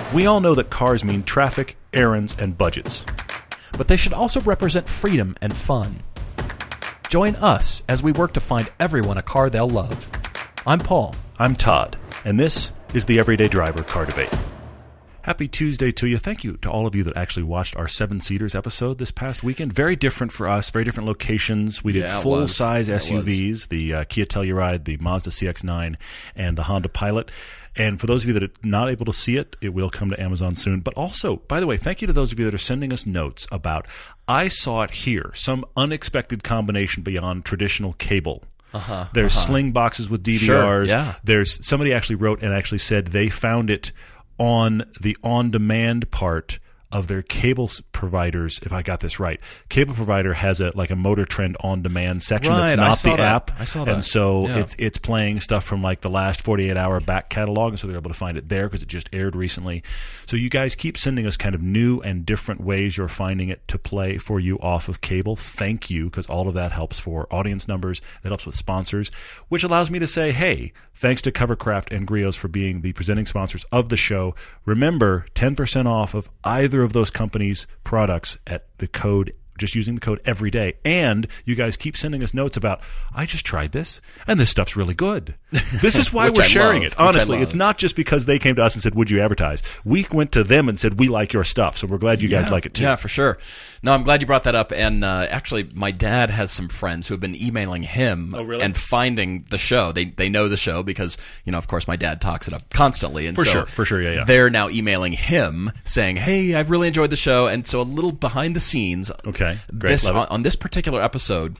We all know that cars mean traffic, errands, and budgets. But they should also represent freedom and fun. Join us as we work to find everyone a car they'll love. I'm Paul. I'm Todd, and this is the Everyday Driver Car Debate. Happy Tuesday to you. Thank you to all of you that actually watched our 7-Seaters episode this past weekend. Very different for us, very different locations. We did full-size SUVs, the Kia Telluride, the Mazda CX-9, and the Honda Pilot. And for those of you that are not able to see it, it will come to Amazon soon. But also, by the way, thank you to those of you that are sending us notes about, I saw it here, some unexpected combination beyond traditional cable. There's sling boxes with DVRs. Sure, yeah. There's somebody actually wrote and actually said they found it on the on-demand part of their cable providers, if I got this right. Cable provider has a Motor Trend on-demand section that's not the app. I saw that. And so it's playing stuff from like the last 48-hour back catalog, and so they're able to find it there because it just aired recently. So you guys keep sending us kind of new and different ways you're finding it to play for you off of cable. Thank you, because all of that helps for audience numbers. That helps with sponsors, which allows me to say, hey, thanks to Covercraft and Griot's for being the presenting sponsors of the show. Remember, 10% off of either of those companies' products at the code, just using the code every day. And you guys keep sending us notes about, I just tried this, and this stuff's really good. This is why we're sharing it. Honestly, it's not just because they came to us and said, would you advertise? We went to them and said, we like your stuff, so we're glad you guys like it too. Yeah, for sure. No, I'm glad you brought that up. And actually, my dad has some friends who have been emailing him and finding the show. They know the show because, of course, my dad talks it up constantly. And For sure, yeah. They're now emailing him saying, hey, I've really enjoyed the show. And so a little behind the scenes. Okay, great. On this particular episode,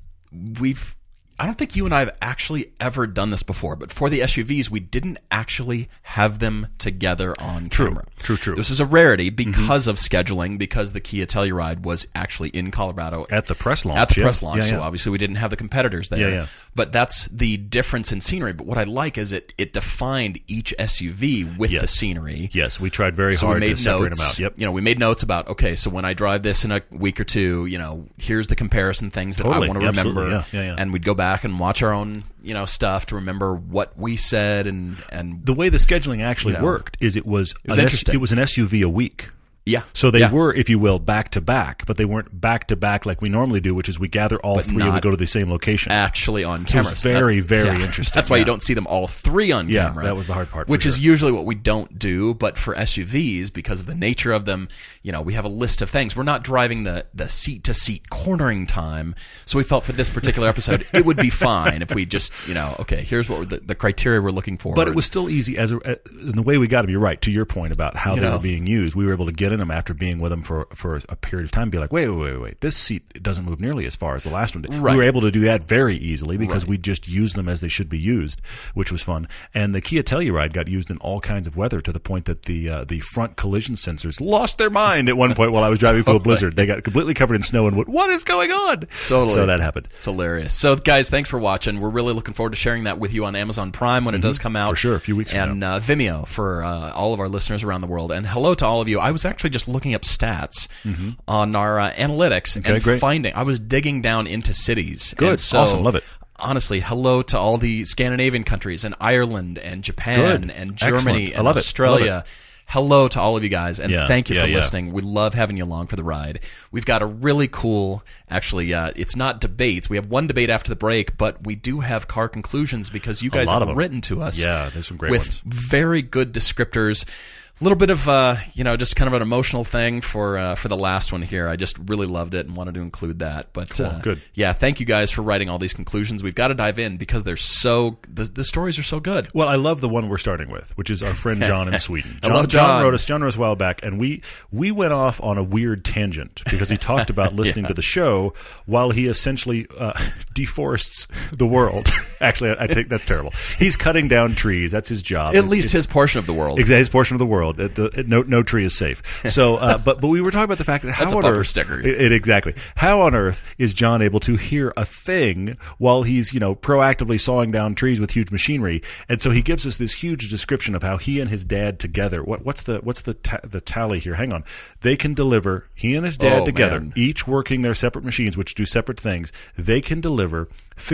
I don't think you and I have actually ever done this before, but for the SUVs, we didn't actually have them together on camera. True. This is a rarity because of scheduling, because the Kia Telluride was actually in Colorado. At the press launch. So obviously we didn't have the competitors there. Yeah. But that's the difference in scenery. But what I like is it defined each SUV with the scenery. Yes, we tried very hard to separate them out. Yep. We made notes about, okay, so when I drive this in a week or two, here's the comparison things that I want to remember. Yeah. And we'd go back and watch our own, stuff to remember what we said and the way the scheduling actually worked is it was an SUV a week. Yeah. So they were, if you will, back to back, but they weren't back to back like we normally do, which is we gather all three and we go to the same location. Actually on camera. So it's very, very interesting. That's why you don't see them all three on camera. Yeah, that was the hard part. Which is usually what we don't do, but for SUVs, because of the nature of them, we have a list of things. We're not driving the seat-to-seat cornering time, so we felt for this particular episode it would be fine if we just, okay, here's what the criteria we're looking for. But it was still easy in the way we got them. You're right, to your point about how they were being used. We were able to get in them after being with them for a period of time, be like, wait, this seat doesn't move nearly as far as the last one did. Right. We were able to do that very easily because we just used them as they should be used, which was fun. And the Kia Telluride got used in all kinds of weather to the point that the front collision sensors lost their mind at one point while I was driving through a blizzard. They got completely covered in snow and what is going on? Totally. So that happened. It's hilarious. So guys, thanks for watching. We're really looking forward to sharing that with you on Amazon Prime when it does come out. For sure, a few weeks from now. And Vimeo for all of our listeners around the world. And hello to all of you. I was actually just looking up stats on our analytics and finding, I was digging down into cities. Good, so, awesome, love it. Honestly, hello to all the Scandinavian countries and Ireland and Japan and Germany and Australia. Hello to all of you guys, and thank you for listening. We love having you along for the ride. We've got a really cool, actually, it's not debates. We have one debate after the break, but we do have car conclusions because you guys have written to us. Yeah, there's some great ones. With very good descriptors. A little bit of, just kind of an emotional thing for the last one here. I just really loved it and wanted to include that. But cool, good. Yeah, thank you guys for writing all these conclusions. We've got to dive in because they're the stories are so good. Well, I love the one we're starting with, which is our friend John in Sweden. John wrote us a while back, and we went off on a weird tangent because he talked about listening to the show while he essentially deforests the world. Actually, I think that's terrible. He's cutting down trees. That's his job. At least his portion of the world. Exactly, his portion of the world. No tree is safe. So, but we were talking about the fact that that's a bumper sticker. Exactly. How on earth is John able to hear a thing while he's proactively sawing down trees with huge machinery? And so he gives us this huge description of how he and his dad together. What's the tally here? Hang on. They can deliver, he and his dad together, each working their separate machines, which do separate things. They can deliver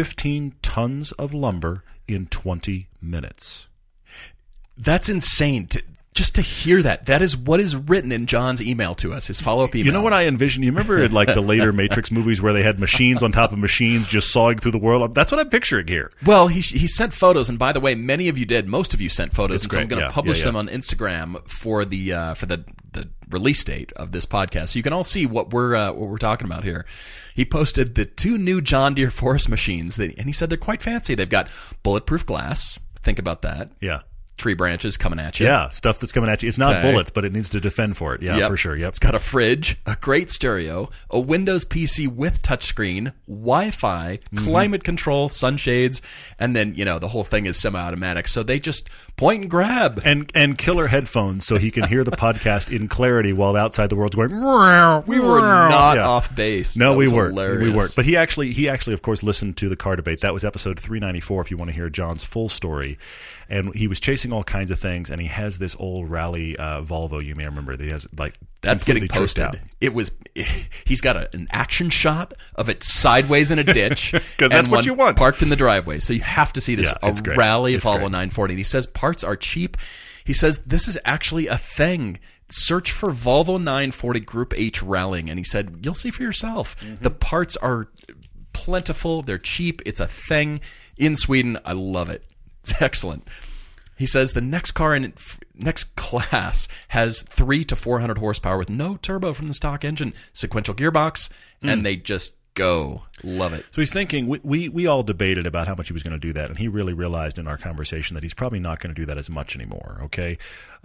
15 tons of lumber in 20 minutes. That's insane. Just to hear that is what is written in John's email to us, his follow-up email. You know what I envision? You remember in like the later Matrix movies where they had machines on top of machines just sawing through the world? That's what I'm picturing here. Well, he sent photos, and by the way, many of you did. Most of you sent photos, and so I'm going to publish them on Instagram for the release date of this podcast, so you can all see what we're talking about here. He posted the 2 new John Deere forest machines, and he said they're quite fancy. They've got bulletproof glass. Think about that. Yeah. Tree branches coming at you. Yeah, stuff that's coming at you. It's not bullets, but it needs to defend for it. Yeah, for sure. Yep. It's got a fridge, a great stereo, a Windows PC with touchscreen, Wi-Fi, climate control, sunshades, and then, the whole thing is semi-automatic. So they just point and grab. And killer headphones so he can hear the podcast in clarity while outside the world's going, we were not off base. No, we weren't. We weren't. But he actually, of course, listened to the car debate. That was episode 394 if you want to hear John's full story. And he was chasing all kinds of things, and he has this old rally Volvo, you may remember, that he has that's getting posted. He's got an action shot of it sideways in a ditch because that's what you want, parked in the driveway. So you have to see this. It's great. Rally it's Volvo great. 940. And he says parts are cheap. He says this is actually a thing. Search for Volvo 940 Group H rallying, and he said you'll see for yourself. The parts are plentiful. They're cheap. It's a thing in Sweden. I love it. It's excellent. He says the next car in next class has 300 to 400 horsepower with no turbo from the stock engine, sequential gearbox, and they just go. Love it. So he's thinking, we all debated about how much he was going to do that, and he really realized in our conversation that he's probably not going to do that as much anymore, okay?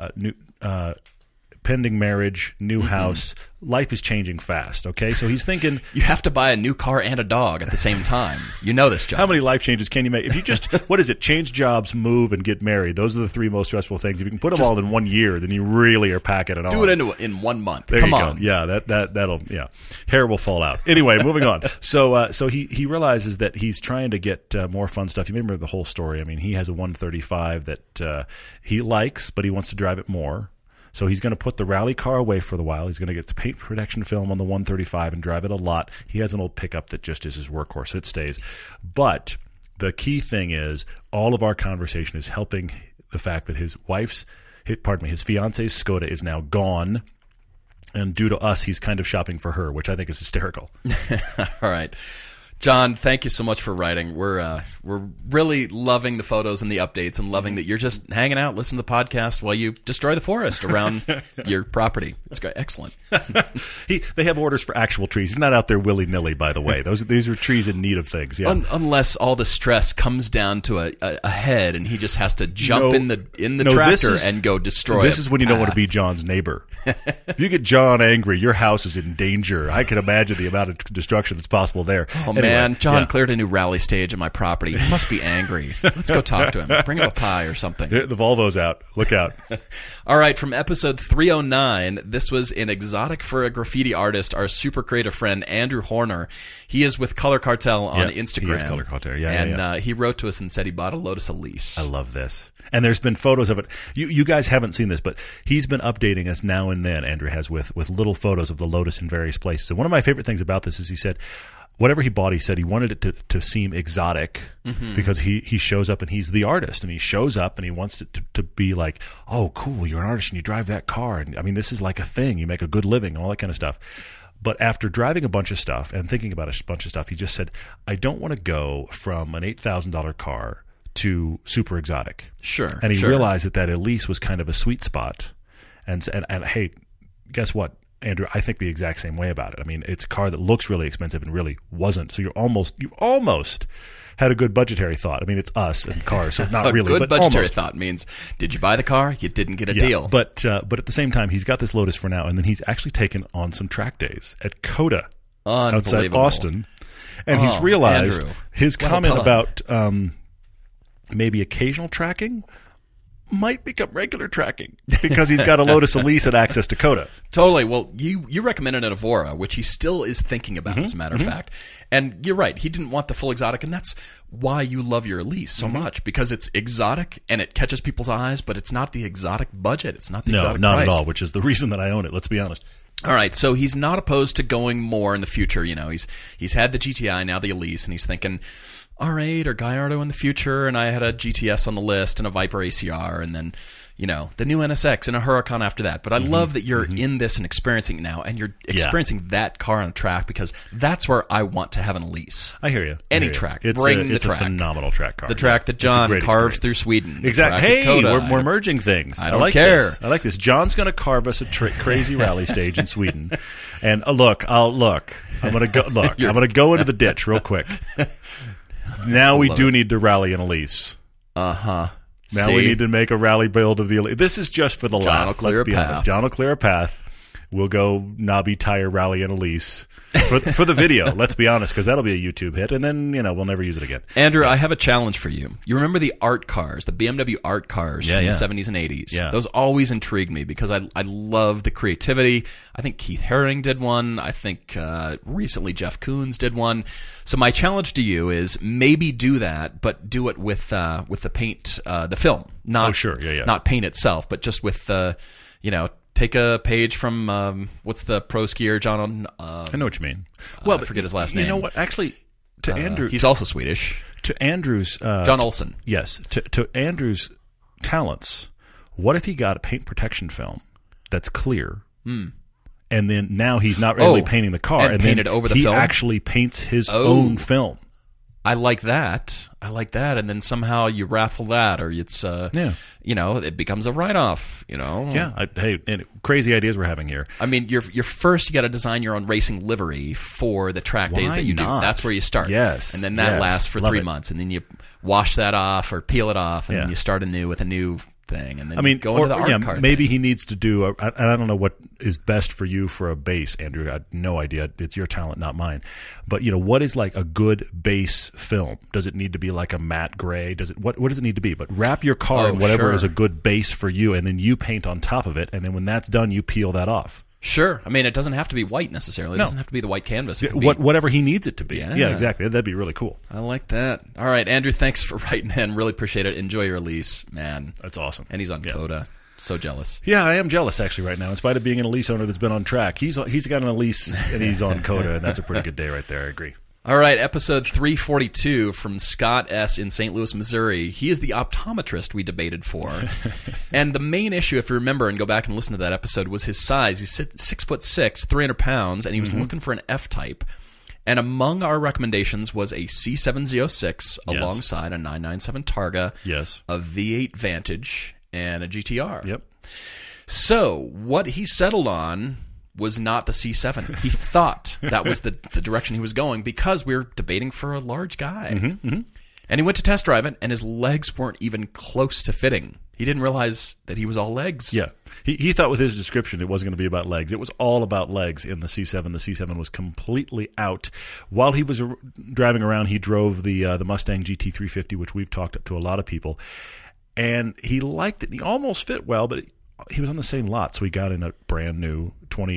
Pending marriage, new house, life is changing fast, okay? So he's thinking... You have to buy a new car and a dog at the same time. You know this, John. How many life changes can you make? If you just, what is it, change jobs, move, and get married, those are the 3 most stressful things. If you can put them all in 1 year, then you really are packing it on. Do it in 1 month. There Come you on. Go. Yeah, that'll, hair will fall out. Anyway, moving on. So he realizes that he's trying to get more fun stuff. You remember the whole story. I mean, he has a 135 that he likes, but he wants to drive it more. So he's going to put the rally car away for a while. He's going to get the paint protection film on the 135 and drive it a lot. He has an old pickup that just is his workhorse, so it stays. But the key thing is all of our conversation is helping the fact that his fiance's Skoda is now gone. And due to us, he's kind of shopping for her, which I think is hysterical. All right. John, thank you so much for writing. We're really loving the photos and the updates and loving that you're just hanging out, listening to the podcast while you destroy the forest around your property. It's great. Excellent. They have orders for actual trees. He's not out there willy-nilly, by the way. These are trees in need of things. Yeah. Unless all the stress comes down to a head and he just has to jump in the tractor and go destroy it. This is when you don't want to be John's neighbor. If you get John angry, your house is in danger. I can imagine the amount of destruction that's possible there. Oh, man, John cleared a new rally stage in my property. He must be angry. Let's go talk to him. Bring him a pie or something. The Volvo's out. Look out. All right, from episode 309, this was an exotic for a graffiti artist, our super creative friend, Andrew Horner. He is with Color Cartel on Instagram. He is Color Cartel, And he wrote to us and said he bought a Lotus Elise. I love this. And there's been photos of it. You guys haven't seen this, but he's been updating us now and then, Andrew has, with little photos of the Lotus in various places. And one of my favorite things about this is he said, whatever he bought, he said he wanted it to seem exotic because he shows up and he's the artist and he shows up and he wants it to be like, oh, cool, you're an artist and you drive that car. And I mean, this is like a thing. You make a good living and all that kind of stuff. But after driving a bunch of stuff and thinking about a bunch of stuff, he just said, I don't want to go from an $8,000 car to super exotic. Sure. And he realized that Elise was kind of a sweet spot. And hey, guess what, Andrew? I think the exact same way about it. I mean, it's a car that looks really expensive and really wasn't. So you've almost had a good budgetary thought. I mean, it's us and cars, so not really. A good budgetary almost. Thought means, did you buy the car? You didn't get a deal. But at the same time, he's got this Lotus for now, and then he's actually taken on some track days at COTA outside Austin. And he's realized Andrew, his comment about maybe occasional tracking might become regular tracking because he's got a Lotus Elise at access to COTA. Totally. Well, you recommended an Evora, which he still is thinking about, as a matter of fact. And you're right. He didn't want the full exotic, and that's why you love your Elise so much, because it's exotic and it catches people's eyes, but it's not the exotic budget. It's not the exotic price. No, not at all, which is the reason that I own it. Let's be honest. All right, so he's not opposed to going more in the future. You know, he's had the GTI, now the Elise, and he's thinking R8 or Gallardo in the future, and I had a GTS on the list and a Viper ACR, and then, the new NSX and a Huracan after that. But I love that you're in this and experiencing it now, and you're experiencing that car on a track, because that's where I want to have an Elise. I hear you. Any track. It's Bring the track. It's a phenomenal track car. The track that John carves through Sweden. Exactly. Hey, we're merging things. I don't care. I like this. John's going to carve us a crazy rally stage in Sweden. And I'm going to go into the ditch real quick. Now we do need to rally an Elise. Now we need to make a rally build of the Elise. This is just for the laugh. Let's be honest. John will clear a path. We'll go knobby tire rally and Elise for the video. Let's be honest, because that'll be a YouTube hit, and then we'll never use it again. Andrew, I have a challenge for you. You remember the art cars, the BMW art cars from the 70s and 80s? Yeah. Those always intrigued me because I love the creativity. I think Keith Haring did one. I think recently Jeff Koons did one. So my challenge to you is maybe do that, but do it with the paint, the film. Not paint itself, but just with take a page from what's the pro skier John? I know what you mean. Well, I forget his last name. You know what? Actually, to Andrew, he's also Swedish. To Andrew's John Olsen. Yes. To Andrew's talents, what if he got a paint protection film that's clear, and then now he's not really painting the car, and painted over the film? He actually paints his own film. I like that. And then somehow you raffle that, or it's it becomes a write-off. Hey, crazy ideas we're having here. I mean, you're first you got to design your own racing livery for the track days that you do. That's where you start. Yes, and then that lasts for 3 months, and then you wash that off or peel it off, and then you start anew with a new thing, and then go into the art car maybe thing. He needs to do I don't know what is best for you for a base, Andrew. I have no idea. It's your talent, not mine. But what is like a good base film? Does it need to be like a matte gray? What does it need to be? But wrap your car in whatever is a good base for you, and then you paint on top of it, and then when that's done, you peel that off. Sure. I mean, it doesn't have to be white necessarily. It doesn't have to be the white canvas. Whatever he needs it to be. Yeah, exactly. That'd be really cool. I like that. All right, Andrew, thanks for writing in. Really appreciate it. Enjoy your Elise, man. That's awesome. And he's on Coda. So jealous. Yeah, I am jealous actually right now. In spite of being an Elise owner that's been on track, he's got an Elise and he's on Coda, and that's a pretty good day right there. I agree. All right, episode 342 from Scott S. in St. Louis, Missouri. He is the optometrist we debated for. And the main issue, if you remember and go back and listen to that episode, was his size. He's 6'6", 300 pounds, and he was looking for an F-type. And among our recommendations was a C706 alongside a 997 Targa, a V8 Vantage, and a GTR. Yep. So what he settled on was not the C7. He thought that was the direction he was going because we were debating for a large guy. And he went to test drive it, and his legs weren't even close to fitting. He didn't realize that he was all legs. Yeah. He thought with his description it wasn't going to be about legs. It was all about legs in the C7. The C7 was completely out. While he was driving around, he drove the Mustang GT350, which we've talked up to a lot of people. And he liked it. He almost fit well, but he was on the same lot, so he got in a brand new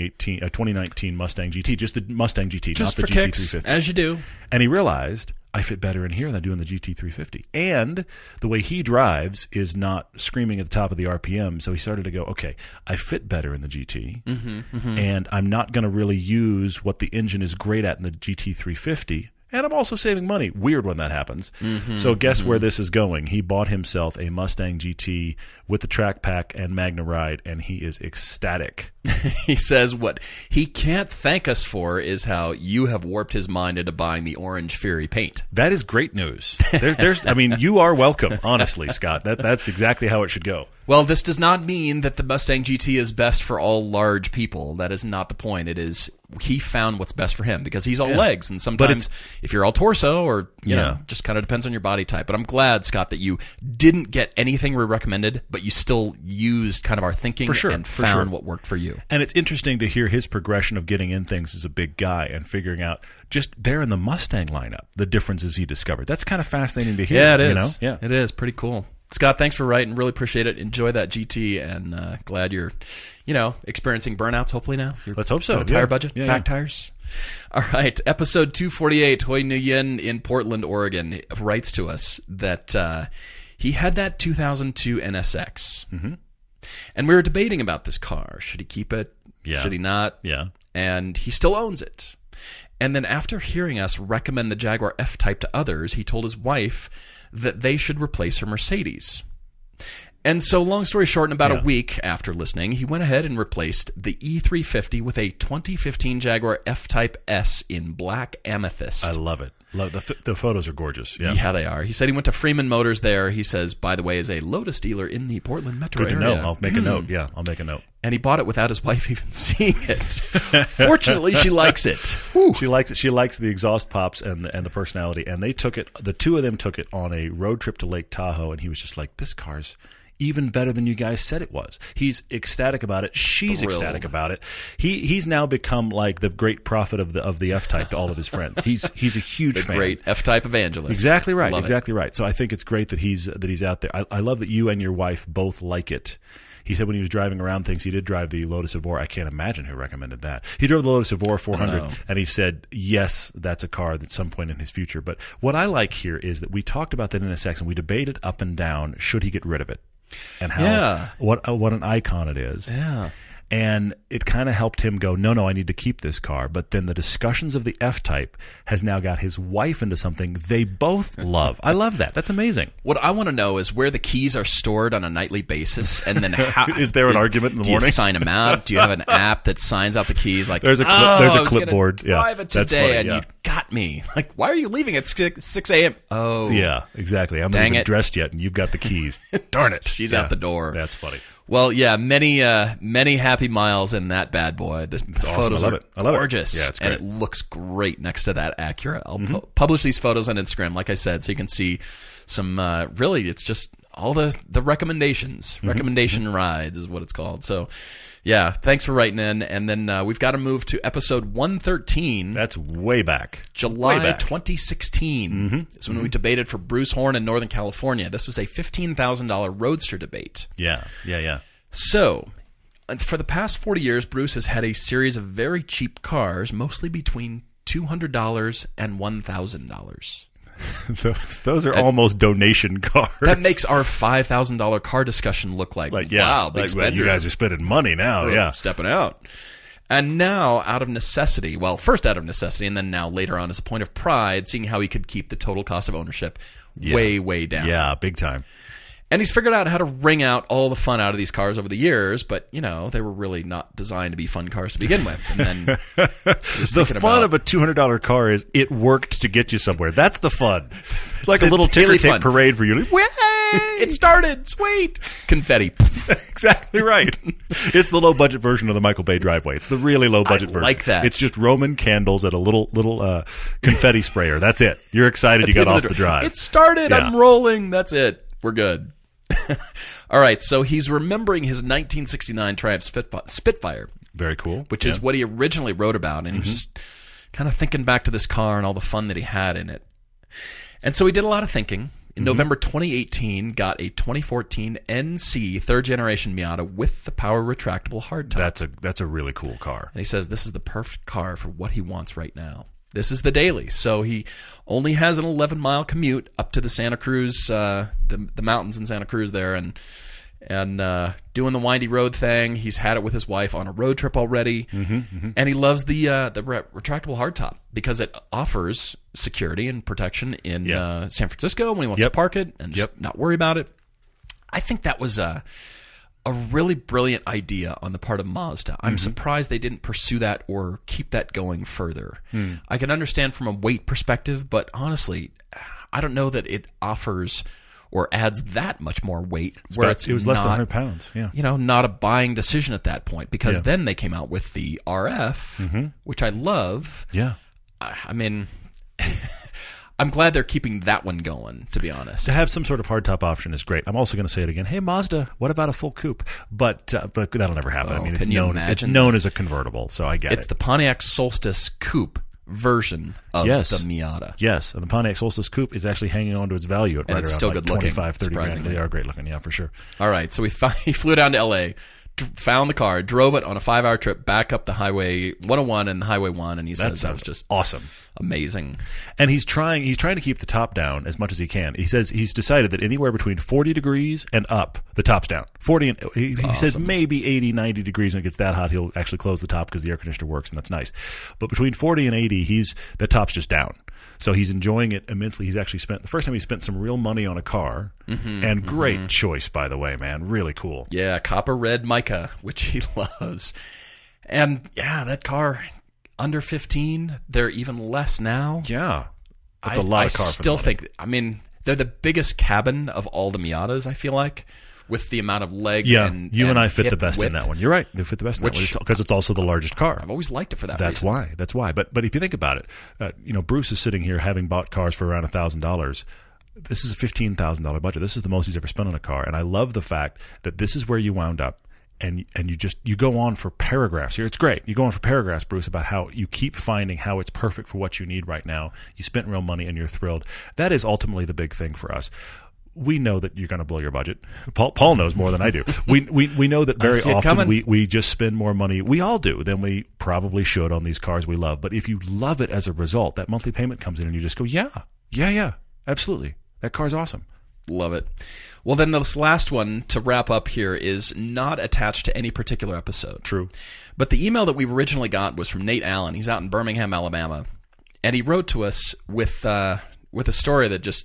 2019 Mustang GT, just the Mustang GT, just not the for GT350. Kicks, as you do. And he realized, I fit better in here than I do in the GT350. And the way he drives is not screaming at the top of the RPM, so he started to go, okay, I fit better in the GT, and I'm not going to really use what the engine is great at in the GT350. And I'm also saving money. Weird when that happens. So guess where this is going. He bought himself a Mustang GT with the track pack and Magna Ride, and he is ecstatic. He says what he can't thank us for is how you have warped his mind into buying the Orange Fury paint. That is great news. I mean, you are welcome, honestly, Scott. That's exactly how it should go. Well, this does not mean that the Mustang GT is best for all large people. That is not the point. It is he found what's best for him because he's all legs, and sometimes if you're all torso or you know, just kind of depends on your body type. But I'm glad, Scott, that you didn't get anything we recommended, but you still used kind of our thinking and found what worked for you. And it's interesting to hear his progression of getting in things as a big guy and figuring out just there in the Mustang lineup the differences he discovered. That's kind of fascinating to hear. Yeah, it is. You know? Yeah, it is pretty cool. Scott, thanks for writing. Really appreciate it. Enjoy that GT, and glad you're, experiencing burnouts. Hopefully now. Let's hope so. Tire budget, back tires. All right, episode 248. Hoi Nguyen in Portland, Oregon, writes to us that he had that 2002 NSX, and we were debating about this car. Should he keep it? Yeah. Should he not? Yeah. And he still owns it. And then after hearing us recommend the Jaguar F-Type to others, he told his wife that they should replace her Mercedes. And so, long story short, in about a week after listening, he went ahead and replaced the E350 with a 2015 Jaguar F-Type S in black amethyst. I love it. The photos are gorgeous. Yeah, they are. He said he went to Freeman Motors there. He says, by the way, is a Lotus dealer in the Portland metro area. Good to know. I'll make a note. Yeah, I'll make a note. And he bought it without his wife even seeing it. Fortunately, she likes it. Whew. She likes it. She likes the exhaust pops and the personality. And they took it. The two of them took it on a road trip to Lake Tahoe, and he was just like, "This car's even better than you guys said it was." He's ecstatic about it. She's ecstatic about it. He's now become like the great prophet of the F-Type to all of his friends. He's a huge fan. Great F-Type evangelist. Exactly right. Exactly right. So I think it's great that he's out there. I love that you and your wife both like it. He said when he was driving around things, he did drive the Lotus Evora. I can't imagine who recommended that. He drove the Lotus Evora 400, and he said, yes, that's a car at some point in his future. But what I like here is that we talked about that in a section. We debated up and down, should he get rid of it? And how what an icon it is. Yeah. And it kind of helped him go, no, I need to keep this car. But then the discussions of the F-Type has now got his wife into something they both love. I love that. That's amazing. What I want to know is where the keys are stored on a nightly basis, and then how is there an argument in the morning? Do you sign them out? Do you have an app that signs out the keys? Like there's a clipboard. Drive it today, and you got me. Like, why are you leaving at 6 a.m.? Oh, yeah, exactly. I'm not even dressed yet, and you've got the keys. Darn it, she's out the door. That's funny. Well, yeah, many happy miles in that bad boy. The photos awesome. I love gorgeous. It. Yeah, it's great. And it looks great next to that Acura. I'll publish these photos on Instagram, like I said, so you can see some, really, it's just all the recommendations. Recommendation rides is what it's called. So, yeah, thanks for writing in. And then we've got to move to episode 113. That's way back. July 2016 is when we debated for Bruce Horn in Northern California. This was a $15,000 Roadster debate. Yeah. So, for the past 40 years, Bruce has had a series of very cheap cars, mostly between $200 and $1,000. Those are almost donation cars. That makes our $5,000 car discussion look like wow, big spender. You guys are spending money now, stepping out. And now, out of necessity, first out of necessity, and then now later on as a point of pride, seeing how he could keep the total cost of ownership way, way down. Yeah, big time. And he's figured out how to wring out all the fun out of these cars over the years, but, they were really not designed to be fun cars to begin with. And then the fun of a $200 car is it worked to get you somewhere. That's the fun. It's like a little ticker tape parade for you. Like, it started. Sweet. Confetti. Exactly right. It's the low-budget version of the Michael Bay driveway. It's the really low-budget version. I like that. It's just Roman candles at a little confetti sprayer. That's it. You're excited you got off the drive. It started. Yeah. I'm rolling. That's it. We're good. All right, so he's remembering his 1969 Triumph Spitfire. Very cool. Which is what he originally wrote about, and he was just kind of thinking back to this car and all the fun that he had in it. And so he did a lot of thinking. In November 2018, got a 2014 NC third-generation Miata with the power retractable hardtop. That's a really cool car. And he says this is the perfect car for what he wants right now. This is the daily, so he only has an 11-mile commute up to the Santa Cruz, the mountains in Santa Cruz there, and doing the windy road thing. He's had it with his wife on a road trip already, and he loves the retractable hardtop because it offers security and protection in San Francisco when he wants to park it and just not worry about it. I think that was a really brilliant idea on the part of Mazda. I'm surprised they didn't pursue that or keep that going further. I can understand from a weight perspective, but honestly, I don't know that it offers or adds that much more weight. It was less than 100 pounds. Yeah, not a buying decision at that point because then they came out with the RF, which I love. Yeah, I mean. I'm glad they're keeping that one going, to be honest. To have some sort of hardtop option is great. I'm also going to say it again. Hey, Mazda, what about a full coupe? But that'll never happen. I mean, it's known as a convertible, so I get it. It's the Pontiac Solstice coupe version of the Miata. Yes, and the Pontiac Solstice coupe is actually hanging on to its value at right around still good looking, 25, 30 grand. They are great looking, yeah, for sure. All right, so he flew down to L.A., found the car, drove it on a 5-hour trip back up the Highway 101 and the Highway 1, and he said that was just awesome. Amazing. And he's trying to keep the top down as much as he can. He says he's decided that anywhere between 40 degrees and up, the top's down. 40 and he says maybe 80, 90 degrees when it gets that hot, he'll actually close the top because the air conditioner works, and that's nice. But between 40 and 80, the top's just down. So he's enjoying it immensely. He's actually the first time he spent some real money on a car, and great choice, by the way, man. Really cool. Yeah, copper red mica, which he loves. And yeah, that car, under 15, they're even less now. Yeah. That's a lot of car. I still think, they're the biggest cabin of all the Miatas, I feel like, with the amount of leg and I fit the best in that one. You're right. You fit the best in that one because it's also the largest car. I've always liked it for that reason. That's why. But if you think about it, Bruce is sitting here having bought cars for around $1,000. This is a $15,000 budget. This is the most he's ever spent on a car. And I love the fact that this is where you wound up. And you go on for paragraphs here. It's great. You go on for paragraphs, Bruce, about how you keep finding how it's perfect for what you need right now. You spent real money and you're thrilled. That is ultimately the big thing for us. We know that you're going to blow your budget. Paul knows more than I do. We know that very often we just spend more money. We all do than we probably should on these cars we love. But if you love it as a result, that monthly payment comes in and you just go, yeah, absolutely. That car's awesome. Love it. Well, then this last one to wrap up here is not attached to any particular episode. True. But the email that we originally got was from Nate Allen. He's out in Birmingham, Alabama. And he wrote to us with a story that just,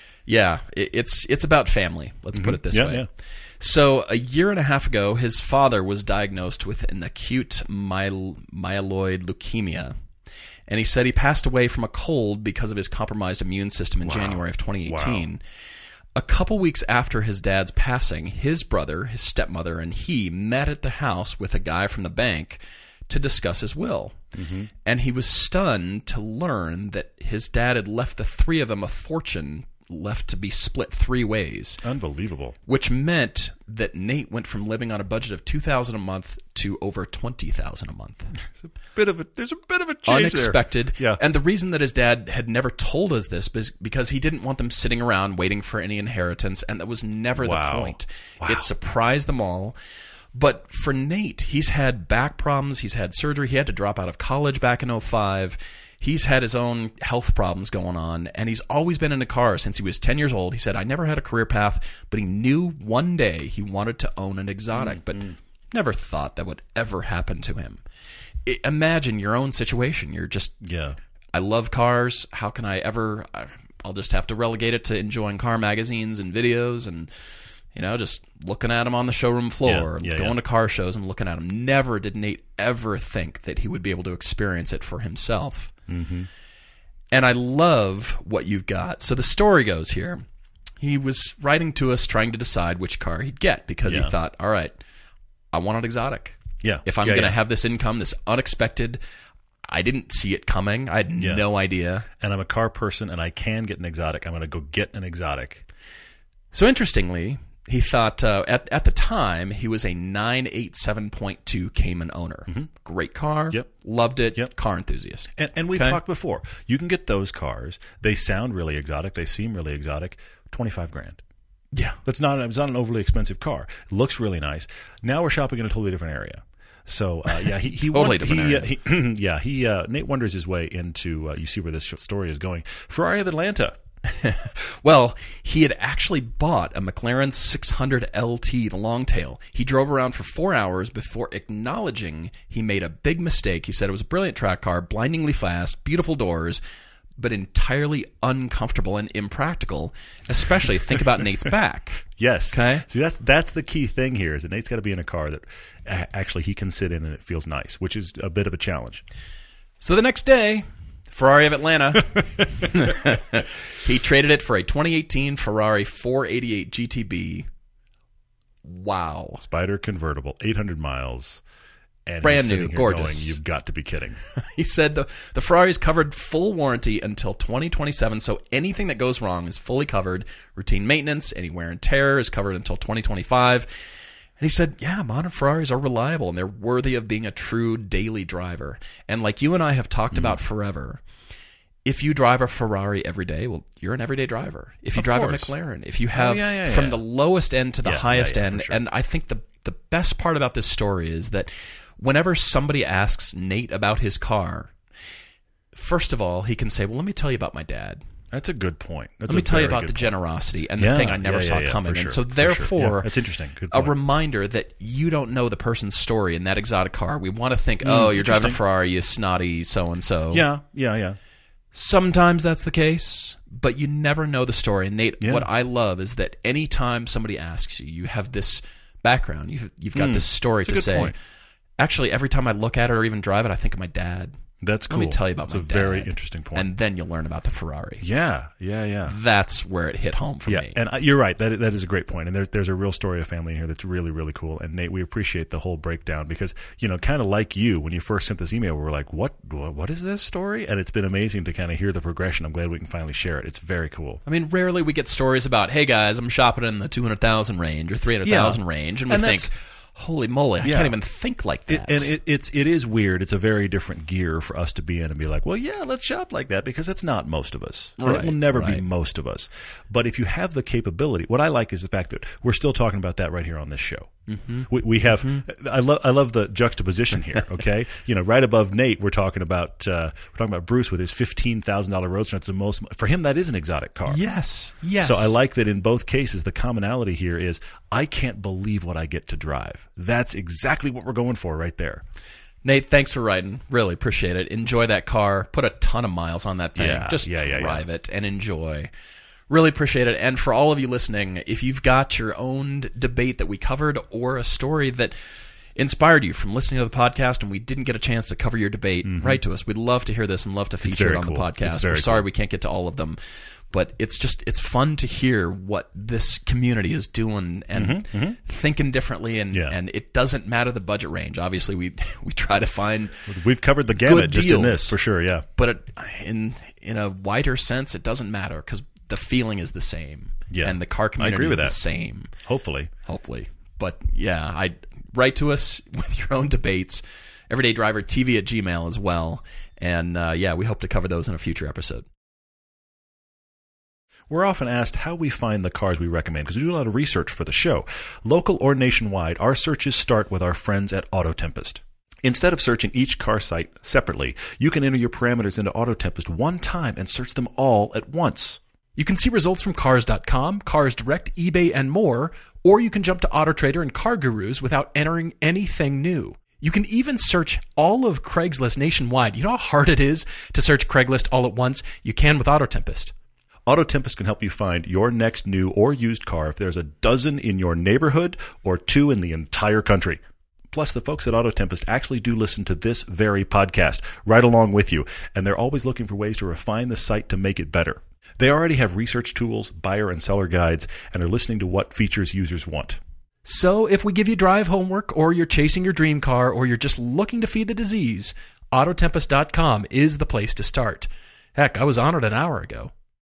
it's about family. Let's put it this way. Yeah. So a year and a half ago, his father was diagnosed with an acute myeloid leukemia. And he said he passed away from a cold because of his compromised immune system in January of 2018. Wow. A couple weeks after his dad's passing, his brother, his stepmother, and he met at the house with a guy from the bank to discuss his will. Mm-hmm. And he was stunned to learn that his dad had left the three of them a fortune left to be split 3 ways. Unbelievable. Which meant that Nate went from living on a budget of $2,000 a month to over $20,000 a month. There's a bit of a change unexpected. There. Yeah. And the reason that his dad had never told us this is because he didn't want them sitting around waiting for any inheritance, and that was never the point. Wow. It surprised them all. But for Nate, he's had back problems, he's had surgery, he had to drop out of college back in 2005. He's had his own health problems going on, and he's always been in a car since he was 10 years old. He said, I never had a career path, but he knew one day he wanted to own an exotic, but never thought that would ever happen to him. Imagine your own situation. You're just, I love cars. How can I ever, I'll just have to relegate it to enjoying car magazines and videos and, just looking at them on the showroom floor, going to car shows and looking at them. Never did Nate ever think that he would be able to experience it for himself. Mm-hmm. And I love what you've got. So the story goes here. He was writing to us trying to decide which car he'd get because he thought, all right, I want an exotic. Yeah. If I'm going to have this income, this unexpected, I didn't see it coming. I had no idea. And I'm a car person and I can get an exotic. I'm going to go get an exotic. So interestingly, he thought at the time he was a 987.2 Cayman owner. Mm-hmm. Great car. Yep. Loved it. Yep. Car enthusiast. And we've talked before. You can get those cars. They sound really exotic. They seem really exotic. $25,000. Yeah. It's not an overly expensive car. It looks really nice. Now we're shopping in a totally different area. So he totally different area. Nate wonders his way into. You see where this story is going. Ferrari of Atlanta. Well, he had actually bought a McLaren 600 LT, the Longtail. He drove around for 4 hours before acknowledging he made a big mistake. He said it was a brilliant track car, blindingly fast, beautiful doors, but entirely uncomfortable and impractical, especially think about Nate's back. Yes. Okay. See, that's the key thing here is that Nate's got to be in a car that actually he can sit in and it feels nice, which is a bit of a challenge. So the next day, Ferrari of Atlanta. He traded it for a 2018 Ferrari 488 GTB. Wow. Spider convertible, 800 miles. And brand new, gorgeous. Going, you've got to be kidding. He said the Ferrari's covered full warranty until 2027, so anything that goes wrong is fully covered. Routine maintenance, any wear and tear is covered until 2025. And he said, modern Ferraris are reliable and they're worthy of being a true daily driver. And like you and I have talked about forever, if you drive a Ferrari every day, well, you're an everyday driver. If you drive a McLaren, if you have from the lowest end to the highest end, sure. And I think the the best part about this story is that whenever somebody asks Nate about his car, first of all, he can say, well, let me tell you about my dad. That's a good point. Let me tell you about the generosity and the thing I never saw coming. Sure, and so therefore, that's interesting. Good point. A reminder that you don't know the person's story in that exotic car. We want to think, you're driving a Ferrari, you snotty so-and-so. Yeah. Sometimes that's the case, but you never know the story. And Nate, what I love is that anytime somebody asks you, you have this background. You've got this story to say. Point. Actually, every time I look at it or even drive it, I think of my dad. That's cool. Let me tell you about my dad. That's a very interesting point. And then you'll learn about the Ferrari. Yeah. That's where it hit home for me. And you're right. That is a great point. And there's a real story of family in here that's really, really cool. And Nate, we appreciate the whole breakdown because, kind of like you, when you first sent this email, we were like, what is this story? And it's been amazing to kind of hear the progression. I'm glad we can finally share it. It's very cool. I mean, rarely we get stories about, hey guys, I'm shopping in the 200,000 range or 300,000 range. And we think, holy moly, I can't even think like that. And it is weird. It's a very different gear for us to be in and be like, well, yeah, let's shop like that because it's not most of us. Right, it will never be most of us. But if you have the capability, what I like is the fact that we're still talking about that right here on this show. Mm-hmm. We have. Mm-hmm. I love the juxtaposition here. Okay, right above Nate, we're talking about Bruce with his $15,000 Roadster. It's the most for him. That is an exotic car. Yes. So I like that in both cases. The commonality here is I can't believe what I get to drive. That's exactly what we're going for right there. Nate, thanks for writing. Really appreciate it. Enjoy that car. Put a ton of miles on that thing. Just drive it and enjoy. Really appreciate it. And for all of you listening, if you've got your own debate that we covered or a story that inspired you from listening to the podcast and we didn't get a chance to cover your debate, write to us. We'd love to hear this and love to feature it on the podcast. We're sorry we can't get to all of them. But it's fun to hear what this community is doing and thinking differently, and it doesn't matter the budget range. Obviously, we try to find we've covered the gamut just in this for sure, yeah. But in a wider sense, it doesn't matter because the feeling is the same, and the car community is the same. Hopefully, but I write to us with your own debates. EverydayDriverTV@gmail.com as well, and we hope to cover those in a future episode. We're often asked how we find the cars we recommend because we do a lot of research for the show. Local or nationwide, our searches start with our friends at Auto Tempest. Instead of searching each car site separately, you can enter your parameters into Auto Tempest one time and search them all at once. You can see results from Cars.com, Cars Direct, eBay, and more, or you can jump to AutoTrader and Car Gurus without entering anything new. You can even search all of Craigslist nationwide. You know how hard it is to search Craigslist all at once? You can with Auto Tempest. Auto Tempest can help you find your next new or used car if there's a dozen in your neighborhood or 2 in the entire country. Plus, the folks at Auto Tempest actually do listen to this very podcast right along with you, and they're always looking for ways to refine the site to make it better. They already have research tools, buyer and seller guides, and are listening to what features users want. So if we give you drive homework, or you're chasing your dream car, or you're just looking to feed the disease, Autotempest.com is the place to start. Heck, I was on it an hour ago.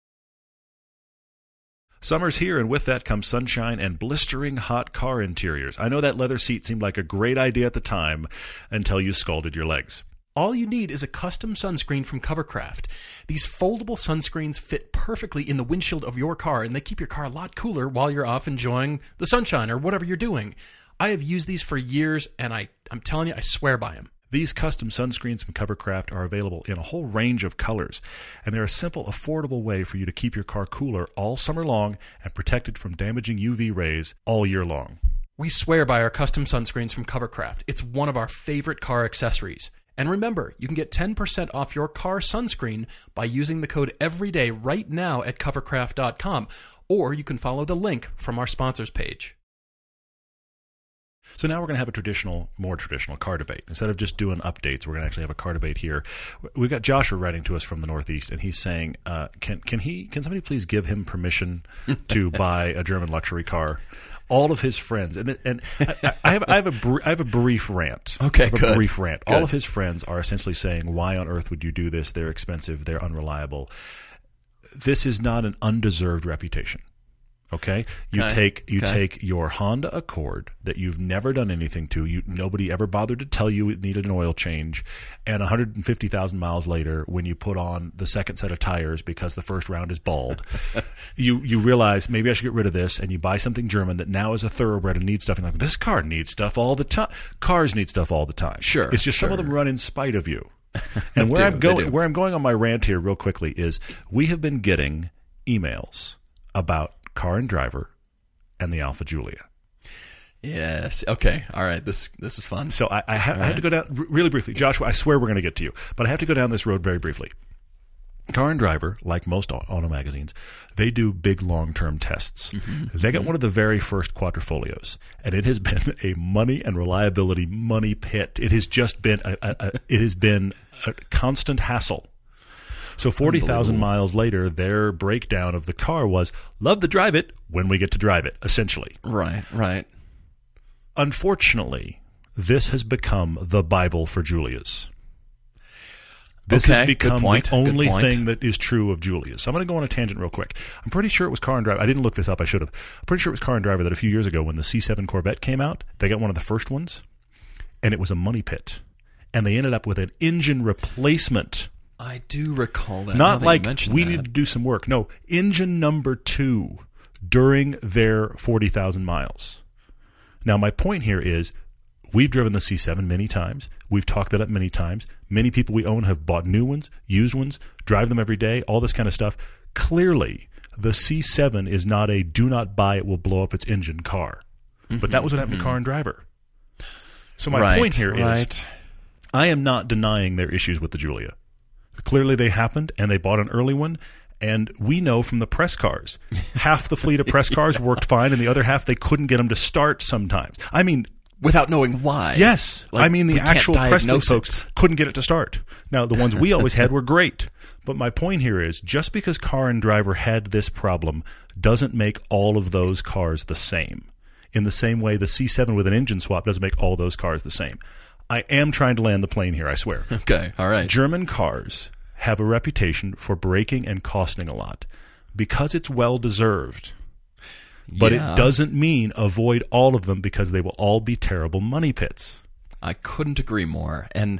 Summer's here, and with that comes sunshine and blistering hot car interiors. I know that leather seat seemed like a great idea at the time until you scalded your legs. All you need is a custom sunscreen from Covercraft. These foldable sunscreens fit perfectly in the windshield of your car, and they keep your car a lot cooler while you're off enjoying the sunshine or whatever you're doing. I have used these for years, and I'm telling you, I swear by them. These custom sunscreens from Covercraft are available in a whole range of colors, and they're a simple, affordable way for you to keep your car cooler all summer long and protected from damaging UV rays all year long. We swear by our custom sunscreens from Covercraft. It's one of our favorite car accessories. And remember, you can get 10% off your car sunscreen by using the code EVERYDAY right now at Covercraft.com, or you can follow the link from our sponsors page. So now we're going to have a more traditional car debate. Instead of just doing updates, we're going to actually have a car debate here. We've got Joshua writing to us from the Northeast, and he's saying, can somebody please give him permission to buy a German luxury car? All of his friends, and I have a brief rant. Okay, good. A brief rant. Good. All of his friends are essentially saying, "Why on earth would you do this? They're expensive. They're unreliable." This is not an undeserved reputation. Okay, you take your Honda Accord that you've never done anything to. Nobody ever bothered to tell you it needed an oil change, and 150,000 miles later, when you put on the second set of tires because the first round is bald, you realize maybe I should get rid of this, and you buy something German that now is a thoroughbred and needs stuff. And like, this car needs stuff all the time. Cars need stuff all the time. Sure, it's just some of them run in spite of you. And where I'm going on my rant here, real quickly, is we have been getting emails about Car and Driver and the Alfa Giulia. Yes. Okay. All right. This is fun. So I have to go down really briefly. Joshua, I swear we're going to get to you, but I have to go down this road very briefly. Car and Driver, like most auto magazines, they do big long-term tests. Mm-hmm. They got one of the very first quadrifolios, and it has been a money and reliability money pit. It has just been a constant hassle. So 40,000 miles later, their breakdown of the car was, love to drive it when we get to drive it, essentially. Right. Unfortunately, this has become the Bible for Giulias. This has become the only thing that is true of Giulias. So I'm going to go on a tangent real quick. I'm pretty sure it was Car and Driver. I didn't look this up. I should have. I'm pretty sure it was Car and Driver that a few years ago when the C7 Corvette came out, they got one of the first ones, and it was a money pit. And they ended up with an engine replacement. I do recall that. Not like we need to do some work. No, engine number 2 during their 40,000 miles. Now, my point here is we've driven the C7 many times. We've talked that up many times. Many people we own have bought new ones, used ones, drive them every day, all this kind of stuff. Clearly, the C7 is not a do not buy it will blow up its engine car. Mm-hmm, but that was what happened to Car and Driver. So my point here is I am not denying their issues with the Giulia. Clearly they happened, and they bought an early one, and we know from the press cars, half the fleet of press cars worked fine, and the other half they couldn't get them to start sometimes. I mean, without knowing why. Yes. Like, I mean, the actual press fleet folks couldn't get it to start. Now, the ones we always had were great. But my point here is just because Car and Driver had this problem doesn't make all of those cars the same. In the same way, the C7 with an engine swap doesn't make all those cars the same. I am trying to land the plane here, I swear. Okay, all right. German cars have a reputation for breaking and costing a lot because it's well-deserved. But it doesn't mean avoid all of them because they will all be terrible money pits. I couldn't agree more. And,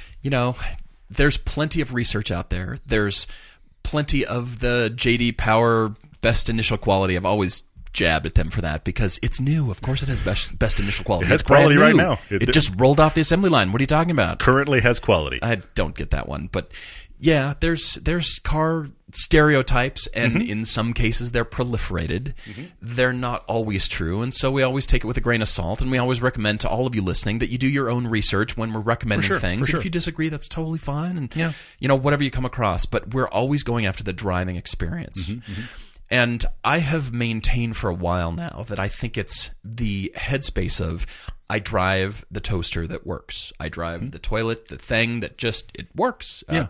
there's plenty of research out there. There's plenty of the J.D. Power best initial quality. I've always jabbed at them for that because it's new. Of course it has best initial quality. It has quality right now. It just rolled off the assembly line. What are you talking about? Currently has quality. I don't get that one. But yeah, there's car stereotypes, and in some cases they're proliferated. They're not always true, and so we always take it with a grain of salt, and we always recommend to all of you listening that you do your own research when we're recommending things. If you disagree, that's totally fine, and whatever you come across. But we're always going after the driving experience. And I have maintained for a while now that I think it's the headspace of I drive the toaster that works. I drive the toilet, the thing that it works. Yeah.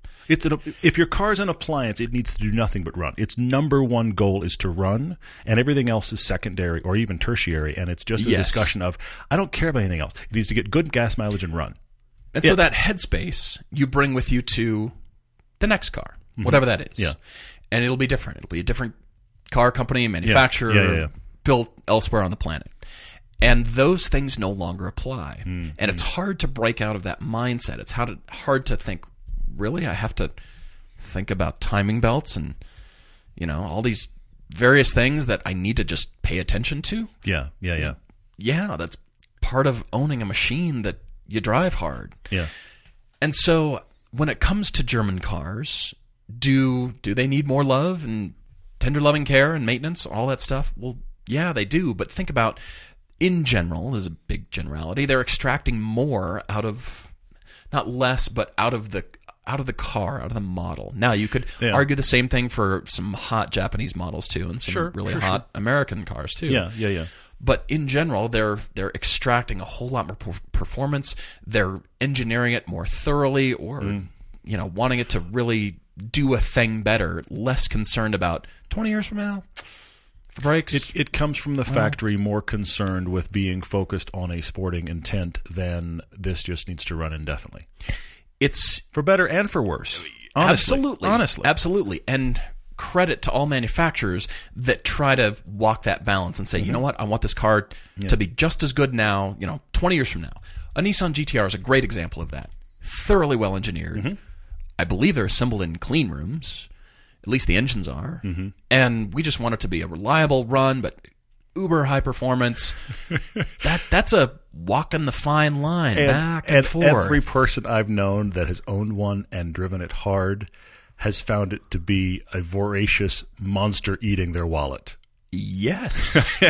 If your car's an appliance, it needs to do nothing but run. Its number one goal is to run, and everything else is secondary or even tertiary, and it's just a discussion of, I don't care about anything else. It needs to get good gas mileage and run. And so that headspace you bring with you to the next car, whatever that is. Yeah. And it'll be different. It'll be a different car company, manufacturer, built elsewhere on the planet. And those things no longer apply. And it's hard to break out of that mindset. It's hard to think, really? I have to think about timing belts and, all these various things that I need to just pay attention to? Yeah. Yeah, that's part of owning a machine that you drive hard. Yeah. And so when it comes to German cars, do they need more love and tender loving care and maintenance, all that stuff? Well, yeah, they do. But think about, in general, there's a big generality, they're extracting more out of, not less, but out of the car, out of the model. Now, you could argue the same thing for some hot Japanese models too, and some really hot American cars too. Yeah. But in general, they're extracting a whole lot more performance. They're engineering it more thoroughly, or wanting it to really do a thing better. Less concerned about 20 years from now for brakes. It comes from the factory more concerned with being focused on a sporting intent than this just needs to run indefinitely. It's for better and for worse. Honestly. Absolutely. And credit to all manufacturers that try to walk that balance and say, you know what, I want this car to be just as good now, 20 years from now. A Nissan GT-R is a great example of that. Thoroughly well engineered. I believe they're assembled in clean rooms. At least the engines are. And we just want it to be a reliable run, but uber high performance. That's a walking the fine line back and forth. Every person I've known that has owned one and driven it hard has found it to be a voracious monster eating their wallet. Yes.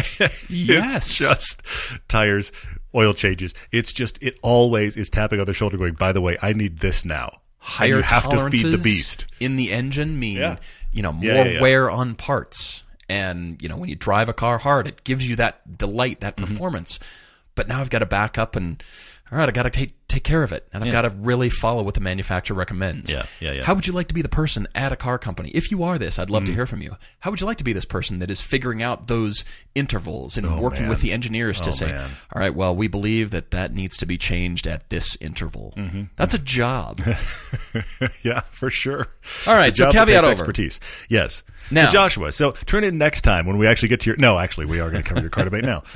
It's just tires, oil changes. It's just, it always is tapping on their shoulder going, by the way, I need this now. Higher you have tolerances to feed the beast. In the engine mean, more wear on parts. And, when you drive a car hard, it gives you that delight, that performance. But now I've got to back up and, all right, I got to take care of it. And I've got to really follow what the manufacturer recommends. How would you like to be the person at a car company? If you are this, I'd love to hear from you. How would you like to be this person that is figuring out those intervals and working with the engineers to say, all right, well, we believe that needs to be changed at this interval. That's a job. Yeah, for sure. All right, so caveat over. Expertise. Yes. Now, so Joshua, turn in next time when we actually get to your... No, actually, we are going to cover your car debate now.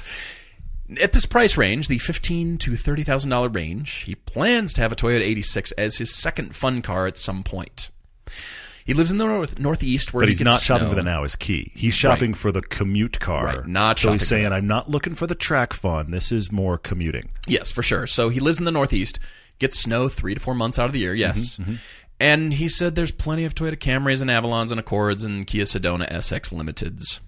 At this price range, the $15,000 to $30,000 range, he plans to have a Toyota 86 as his second fun car at some point. He lives in the Northeast where but he's not shopping for the now is key. He's shopping for the commute car. Right, not so shopping he's saying, I'm not looking for the track fun. This is more commuting. Yes, for sure. So he lives in the Northeast, gets snow 3 to 4 months out of the year, yes. And he said there's plenty of Toyota Camrys and Avalons and Accords and Kia Sedona SX Limiteds.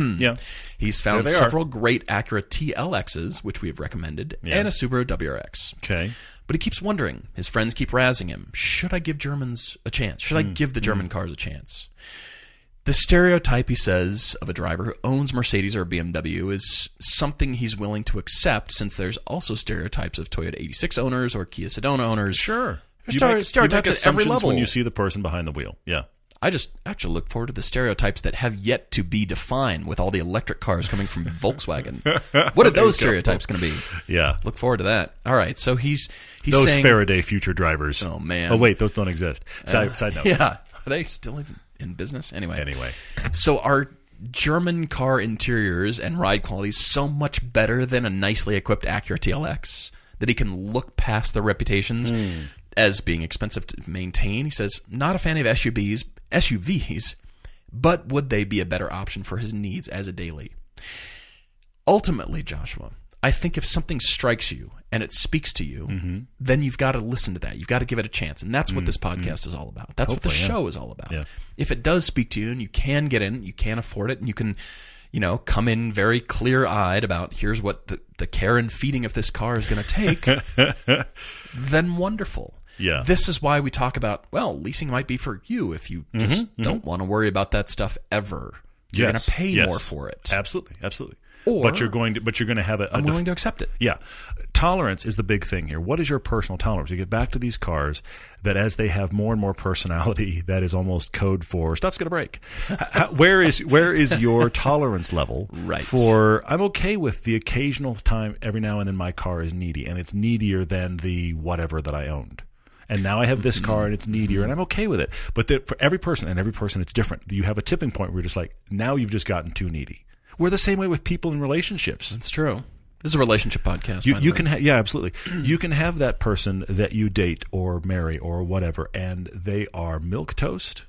He's found several great Acura TLXs, which we have recommended, and a Subaru WRX. Okay. But he keeps wondering. His friends keep razzing him. Should I give Germans a chance? Should I give the German cars a chance? The stereotype, he says, of a driver who owns Mercedes or BMW is something he's willing to accept, since there's also stereotypes of Toyota 86 owners or Kia Sedona owners. Sure. Stereotypes at every level. When you see the person behind the wheel. Yeah. I just actually look forward to the stereotypes that have yet to be defined with all the electric cars coming from Volkswagen. What are those stereotypes going to be? Yeah. Look forward to that. All right. So he's those saying, Faraday future drivers. Oh, man. Oh, wait. Those don't exist. Side note. Yeah. Are they still even in business? Anyway. So our German car interiors and ride quality is so much better than a nicely equipped Acura TLX that he can look past the reputations as being expensive to maintain. He says, not a fan of SUVs, but would they be a better option for his needs as a daily? Ultimately, Joshua, I think if something strikes you and it speaks to you, then you've got to listen to that. You've got to give it a chance. And that's what this podcast is all about. That's what the show is all about. Yeah. If it does speak to you and you can get in, you can afford it, and you can, come in very clear-eyed about here's what the care and feeding of this car is going to take, then wonderful. Yeah. This is why we talk about, leasing might be for you if you just don't want to worry about that stuff ever. You're going to pay more for it. Absolutely. Or, but you're going to have I'm willing to accept it. Yeah. Tolerance is the big thing here. What is your personal tolerance? You get back to these cars that as they have more and more personality, that is almost code for stuff's going to break. Where is your tolerance level for, I'm okay with the occasional time every now and then my car is needy, and it's needier than the whatever that I owned. And now I have this car and it's needier and I'm okay with it. But for every person it's different. You have a tipping point where you're just like, now you've just gotten too needy. We're the same way with people in relationships. That's true. This is a relationship podcast. You can absolutely. You can have that person that you date or marry or whatever, and they are milquetoast,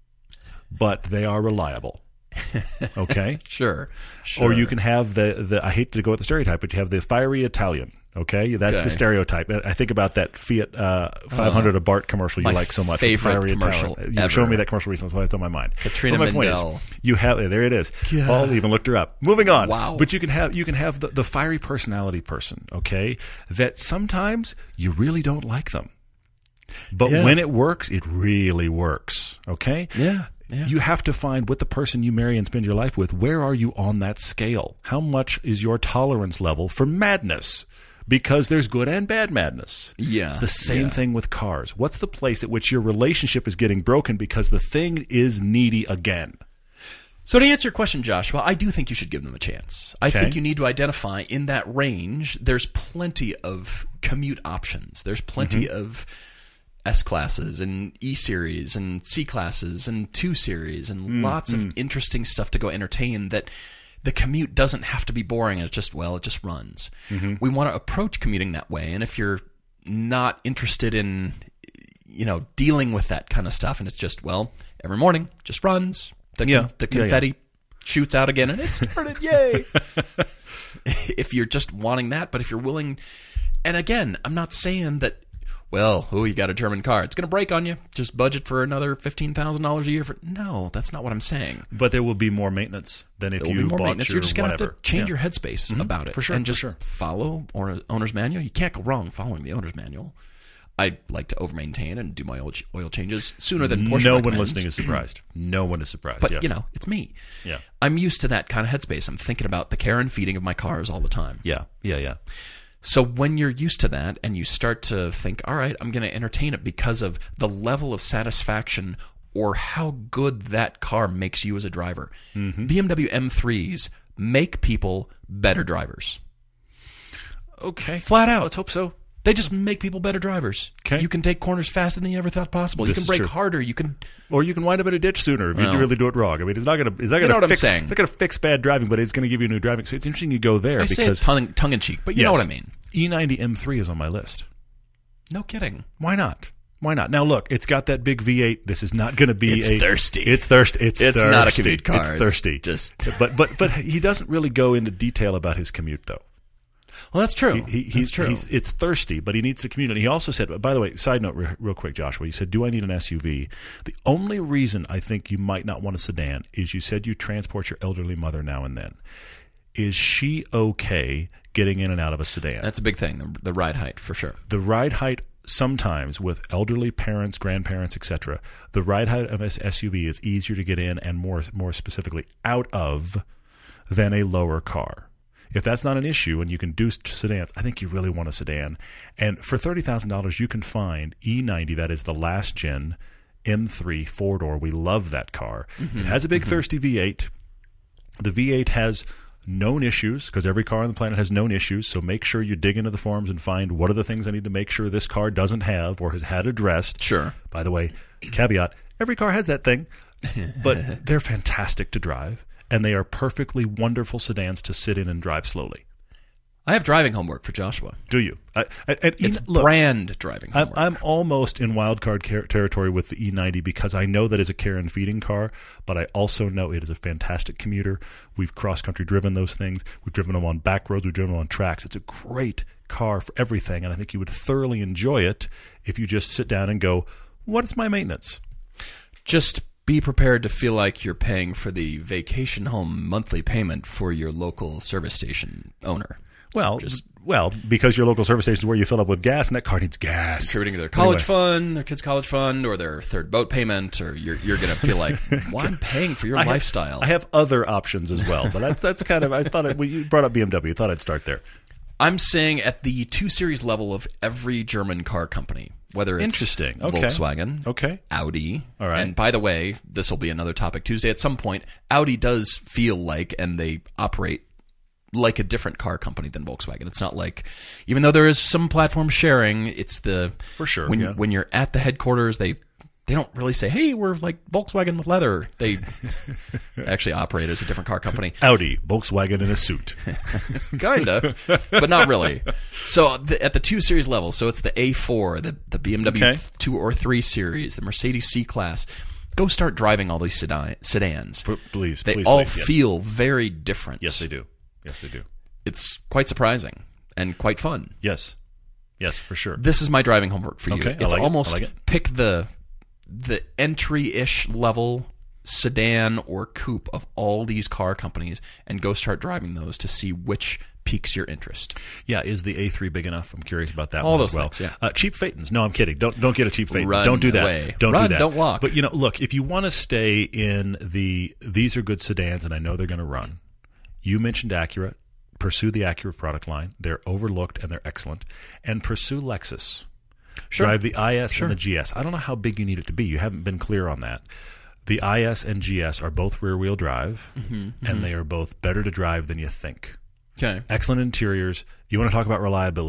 but they are reliable. Okay? Sure. Or you can have the I hate to go with the stereotype, but you have the fiery Italian. Okay, that's the stereotype. I think about that Fiat 500 Abarth commercial you like so much. Favorite commercial ever. You were showing me that commercial recently, so it's on my mind. Katrina Mendel. My point is, you have there it is. Yeah. Paul even looked her up. Moving on. Wow. But you can have the fiery personality person. Okay, that sometimes you really don't like them, but when it works, it really works. Okay. Yeah. You have to find with the person you marry and spend your life with, where are you on that scale? How much is your tolerance level for madness? Because there's good and bad madness. Yeah. It's the same thing with cars. What's the place at which your relationship is getting broken because the thing is needy again? So to answer your question, Joshua, I do think you should give them a chance. I think you need to identify in that range, there's plenty of commute options. There's plenty of S classes and E series and C classes and 2 series and lots of interesting stuff to go entertain that the commute doesn't have to be boring and it just runs. Mm-hmm. We want to approach commuting that way. And if you're not interested in, dealing with that kind of stuff and it's just, every morning just runs, the confetti shoots out again and it started, yay. If you're just wanting that, but if you're willing, and again, I'm not saying that, you got a German car, it's going to break on you. Just budget for another $15,000 a year. No, that's not what I'm saying. But there will be more maintenance than if you bought your You're just going to have to change your headspace about it. For sure, and just follow owner's manual. You can't go wrong following the owner's manual. I like to over-maintain and do my oil changes sooner than Porsche No recommends. one listening is surprised. No one is surprised. But, it's me. Yeah. I'm used to that kind of headspace. I'm thinking about the care and feeding of my cars all the time. Yeah. So when you're used to that and you start to think, all right, I'm going to entertain it because of the level of satisfaction or how good that car makes you as a driver. Mm-hmm. BMW M3s make people better drivers. Okay. Flat out. Let's hope so. They just make people better drivers. Okay. You can take corners faster than you ever thought possible. You can brake harder. Or you can wind up in a ditch sooner if you really do it wrong. I mean, it's not going to fix bad driving, but it's going to give you a new driving. So it's interesting you go there. I say it tongue in cheek, but you know what I mean. E90 M3 is on my list. No kidding. Why not? Now look, it's got that big V8. This is not going to be thirsty. It's thirsty. It's not a commute car. It's thirsty. But he doesn't really go into detail about his commute though. Well, that's true. That's true. It's thirsty, but he needs to commute. And he also said, by the way, side note real quick, Joshua, you said, do I need an SUV? The only reason I think you might not want a sedan is you said you transport your elderly mother now and then. Is she okay getting in and out of a sedan? That's a big thing, the ride height, for sure. The ride height, sometimes with elderly parents, grandparents, etc., the ride height of an SUV is easier to get in and more specifically out of than a lower car. If that's not an issue and you can do sedans, I think you really want a sedan. And for $30,000, you can find E90, that is the last gen M3 4-door. We love that car. Mm-hmm. It has a big thirsty V8. The V8 has known issues because every car on the planet has known issues. So make sure you dig into the forums and find what are the things I need to make sure this car doesn't have or has had addressed. Sure. By the way, caveat, every car has that thing, but they're fantastic to drive. And they are perfectly wonderful sedans to sit in and drive slowly. I have driving homework for Joshua. Do you? It's brand driving homework. I'm almost in wildcard territory with the E90 because I know that is a care and feeding car, but I also know it is a fantastic commuter. We've cross-country driven those things. We've driven them on back roads. We've driven them on tracks. It's a great car for everything, and I think you would thoroughly enjoy it if you just sit down and go, what is my maintenance? Just be prepared to feel like you're paying for the vacation home monthly payment for your local service station owner. Well, because your local service station is where you fill up with gas, and that car needs gas. Contributing to their college fund, their kids' college fund, or their third boat payment, or you're going to feel like, well, I'm paying for your lifestyle. I have other options as well, but that's kind of, I thought you brought up BMW. I thought I'd start there. I'm saying at the 2 Series level of every German car company, whether it's Volkswagen, Audi. All right. And by the way, this will be another topic Tuesday at some point. Audi does feel like, and they operate like a different car company than Volkswagen. It's not like, even though there is some platform sharing, it's for sure. When you're at the headquarters, they don't really say, hey, we're like Volkswagen with leather. They actually operate as a different car company. Audi, Volkswagen in a suit. Kind of, but not really. So at the 2 Series level, so it's the A4, the BMW 2 or 3 Series, the Mercedes C-Class. Go start driving all these sedans. Please. They all feel very different. Yes, they do. It's quite surprising and quite fun. Yes, for sure. This is my driving homework for you. Okay, it's almost pick the entry-ish level sedan or coupe of all these car companies and go start driving those to see which piques your interest. Yeah, is the A3 big enough? I'm curious about that all one those as well. Things, yeah. Cheap Phaetons. No, I'm kidding. Don't get a cheap Phaeton. Run don't do that. Away. Don't Run, do that. Don't walk. But look, if you want to stay in these are good sedans and I know they're going to run. You mentioned Acura. Pursue the Acura product line. They're overlooked and they're excellent. And pursue Lexus. Sure. Drive the IS and the GS. I don't know how big you need it to be. You haven't been clear on that. The IS and GS are both rear-wheel drive, and they are both better to drive than you think. Okay. Excellent interiors. You want to talk about reliability.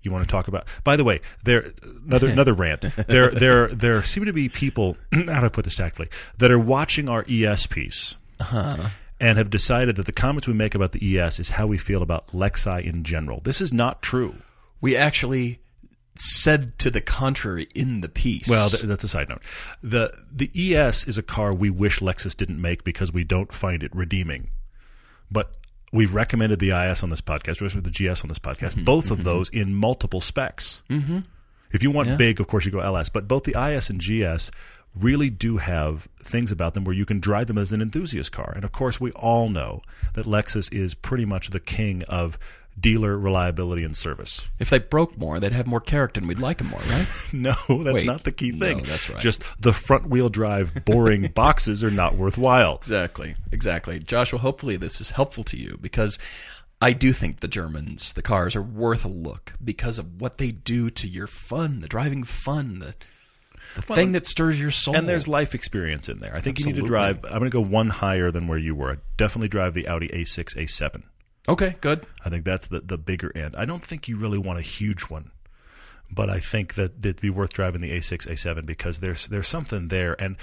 You want to talk about? By the way, another rant. There seem to be people. How do I put this tactfully? That are watching our ES piece and have decided that the comments we make about the ES is how we feel about Lexi in general. This is not true. We actually said to the contrary in the piece. Well, that's a side note. The ES is a car we wish Lexus didn't make because we don't find it redeeming. But we've recommended the IS on this podcast, or the GS on this podcast, both of those in multiple specs. Mm-hmm. If you want big, of course, you go LS. But both the IS and GS really do have things about them where you can drive them as an enthusiast car. And, of course, we all know that Lexus is pretty much the king of dealer reliability and service. If they broke more, they'd have more character and we'd like them more, right? No, that's not the key thing. No, that's right. Just the front-wheel drive boring boxes are not worthwhile. Exactly. Joshua, hopefully this is helpful to you because I do think the Germans, the cars, are worth a look because of what they do to your fun, the driving fun, the thing that stirs your soul. And there's life experience in there. I think you need to drive, I'm going to go one higher than where you were. Definitely drive the Audi A6, A7. Okay, good. I think that's the bigger end. I don't think you really want a huge one, but I think that it'd be worth driving the A6, A7 because there's something there. And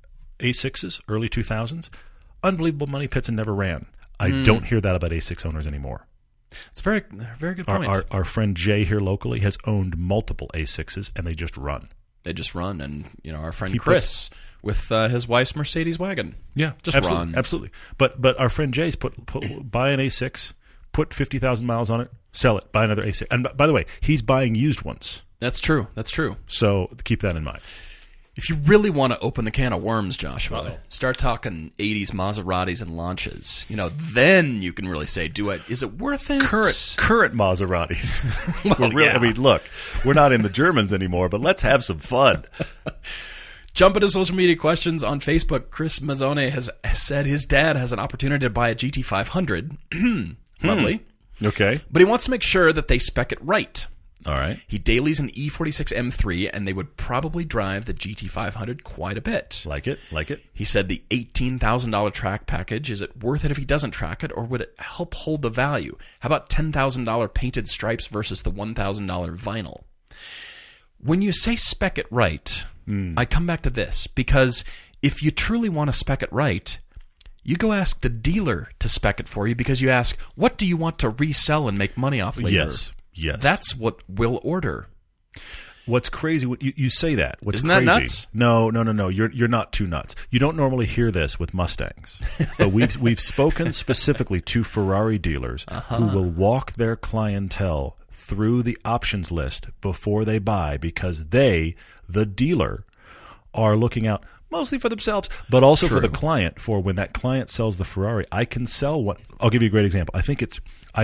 A6s, early 2000s, unbelievable money pits and never ran. I don't hear that about A6 owners anymore. It's a very, very good point. Our friend Jay here locally has owned multiple A6s, and they just run. And our friend Chris with his wife's Mercedes wagon. Yeah, just runs. Absolutely. But our friend Jay's buy an A6, put 50,000 miles on it, sell it, buy another A6. And by the way, he's buying used ones. That's true. So keep that in mind. If you really want to open the can of worms, Joshua, start talking 80s Maseratis and launches. Then you can really say, is it worth it? Current Maseratis. I mean, look, we're not in the Germans anymore, but let's have some fun. Jump into social media questions on Facebook. Chris Mazzone has said his dad has an opportunity to buy a GT500. Lovely. Okay. But he wants to make sure that they spec it right. All right. He dailies an E46 M3, and they would probably drive the GT500 quite a bit. Like it. He said the $18,000 track package, is it worth it if he doesn't track it, or would it help hold the value? How about $10,000 painted stripes versus the $1,000 vinyl? When you say spec it right, I come back to this, because if you truly want to spec it right, you go ask the dealer to spec it for you, because you ask, what do you want to resell and make money off later? Yes. That's what we'll order. What's crazy? You say that. What's Isn't crazy? That nuts? No. You're not too nuts. You don't normally hear this with Mustangs, but we've spoken specifically to Ferrari dealers who will walk their clientele through the options list before they buy because they, the dealer, are looking out mostly for themselves, but also for the client. For when that client sells the Ferrari, I can sell what. I'll give you a great example. I think it's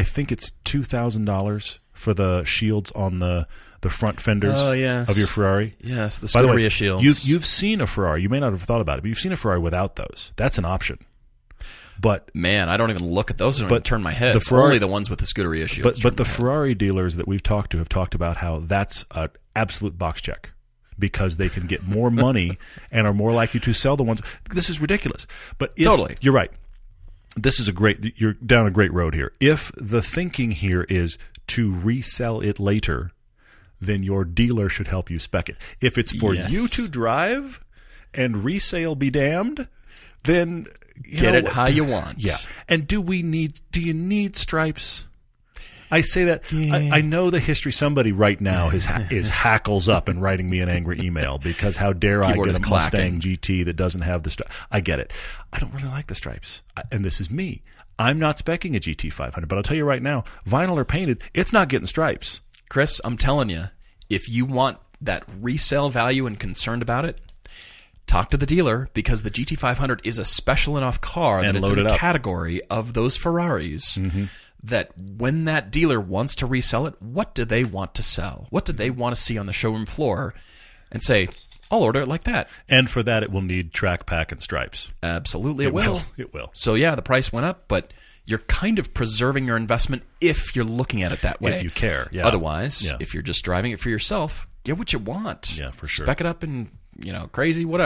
$2,000 for the shields on the front fenders of your Ferrari. Yes, the Scuderia shields. You've seen a Ferrari. You may not have thought about it, but you've seen a Ferrari without those. That's an option. But man, I don't even look at those. I don't even turn my head. It's only the ones with the Scuderia shields. But the Ferrari dealers that we've talked to have talked about how that's an absolute box check because they can get more money and are more likely to sell the ones. This is ridiculous. But totally, you're right. This is you're down a great road here. If the thinking here is to resell it later, then your dealer should help you spec it. If it's for you to drive and resale be damned, then get it how you want. Yeah. And do you need stripes? I say that I know the history. Somebody right now is hackles up and writing me an angry email because how dare I get a Mustang GT that doesn't have the stripes. I get it. I don't really like the stripes. And this is me. I'm not speccing a GT500, but I'll tell you right now, vinyl or painted, it's not getting stripes. Chris, I'm telling you, if you want that resale value and concerned about it, talk to the dealer because the GT500 is a special enough car that it's in a category of those Ferraris that when that dealer wants to resell it, what do they want to sell? What do they want to see on the showroom floor? And say, I'll order it like that. And for that, it will need track, pack, and stripes. Absolutely, it will. It will. So, yeah, the price went up, but you're kind of preserving your investment if you're looking at it that way. If you care, yeah. Otherwise, if you're just driving it for yourself, get what you want. Yeah, for sure. Spec it up and, crazy, whatever.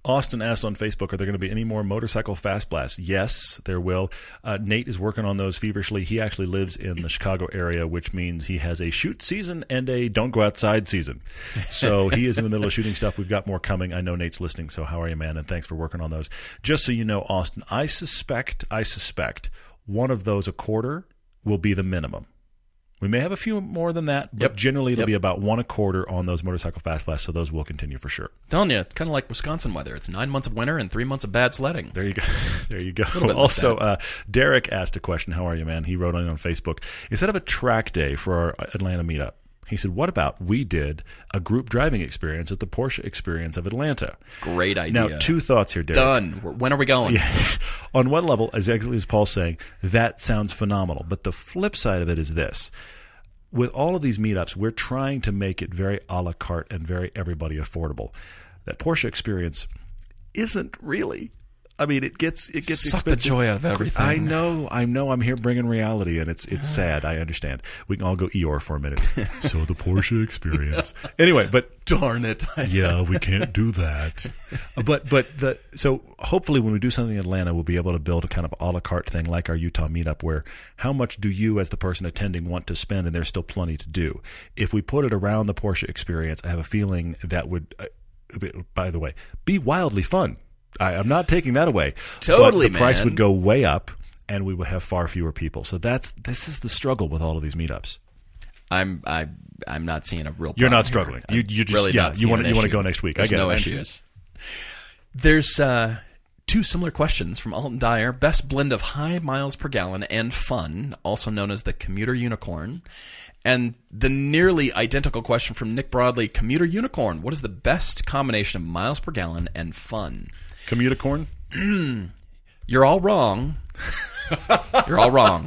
Austin asked on Facebook, are there going to be any more motorcycle fast blasts? Yes, there will. Nate is working on those feverishly. He actually lives in the Chicago area, which means he has a shoot season and a don't go outside season. So he is in the middle of shooting stuff. We've got more coming. I know Nate's listening, so how are you, man? And thanks for working on those. Just so you know, Austin, I suspect one of those a quarter will be the minimum. We may have a few more than that, but generally it'll be about 1 a quarter on those motorcycle fast blasts, so those will continue for sure. Telling you, it's kind of like Wisconsin weather. It's 9 months of winter and 3 months of bad sledding. There you go. There you go. Also, Derek asked a question. How are you, man? He wrote on Facebook. Instead of a track day for our Atlanta meetup, he said, what about we did a group driving experience at the Porsche Experience of Atlanta? Great idea. Now, 2 thoughts here, Derek. Done. When are we going? Yeah. On one level, exactly as Paul's saying, that sounds phenomenal. But the flip side of it is this. With all of these meetups, we're trying to make it very a la carte and very everybody affordable. That Porsche Experience isn't really. I mean, it gets Suck expensive. The joy out of everything. I know. I'm here bringing reality, and it's sad. I understand. We can all go Eeyore for a minute. So the Porsche Experience. Anyway, but darn it. Yeah, we can't do that. So hopefully when we do something in Atlanta, we'll be able to build a kind of a la carte thing like our Utah meetup, where how much do you as the person attending want to spend, and there's still plenty to do. If we put it around the Porsche Experience, I have a feeling that would, by the way, be wildly fun. I'm not taking that away. Totally, but the price would go way up, and we would have far fewer people. So this is the struggle with all of these meetups. I'm not seeing a real problem. You're not struggling. You just really you want to go next week. There's I get no it. issues. There's 2 similar questions from Alton Dyer. Best blend of high miles per gallon and fun, also known as the Commuter Unicorn. And the nearly identical question from Nick Broadley, Commuter Unicorn. What is the best combination of miles per gallon and fun? Commuticorn? You're all wrong. You're all wrong.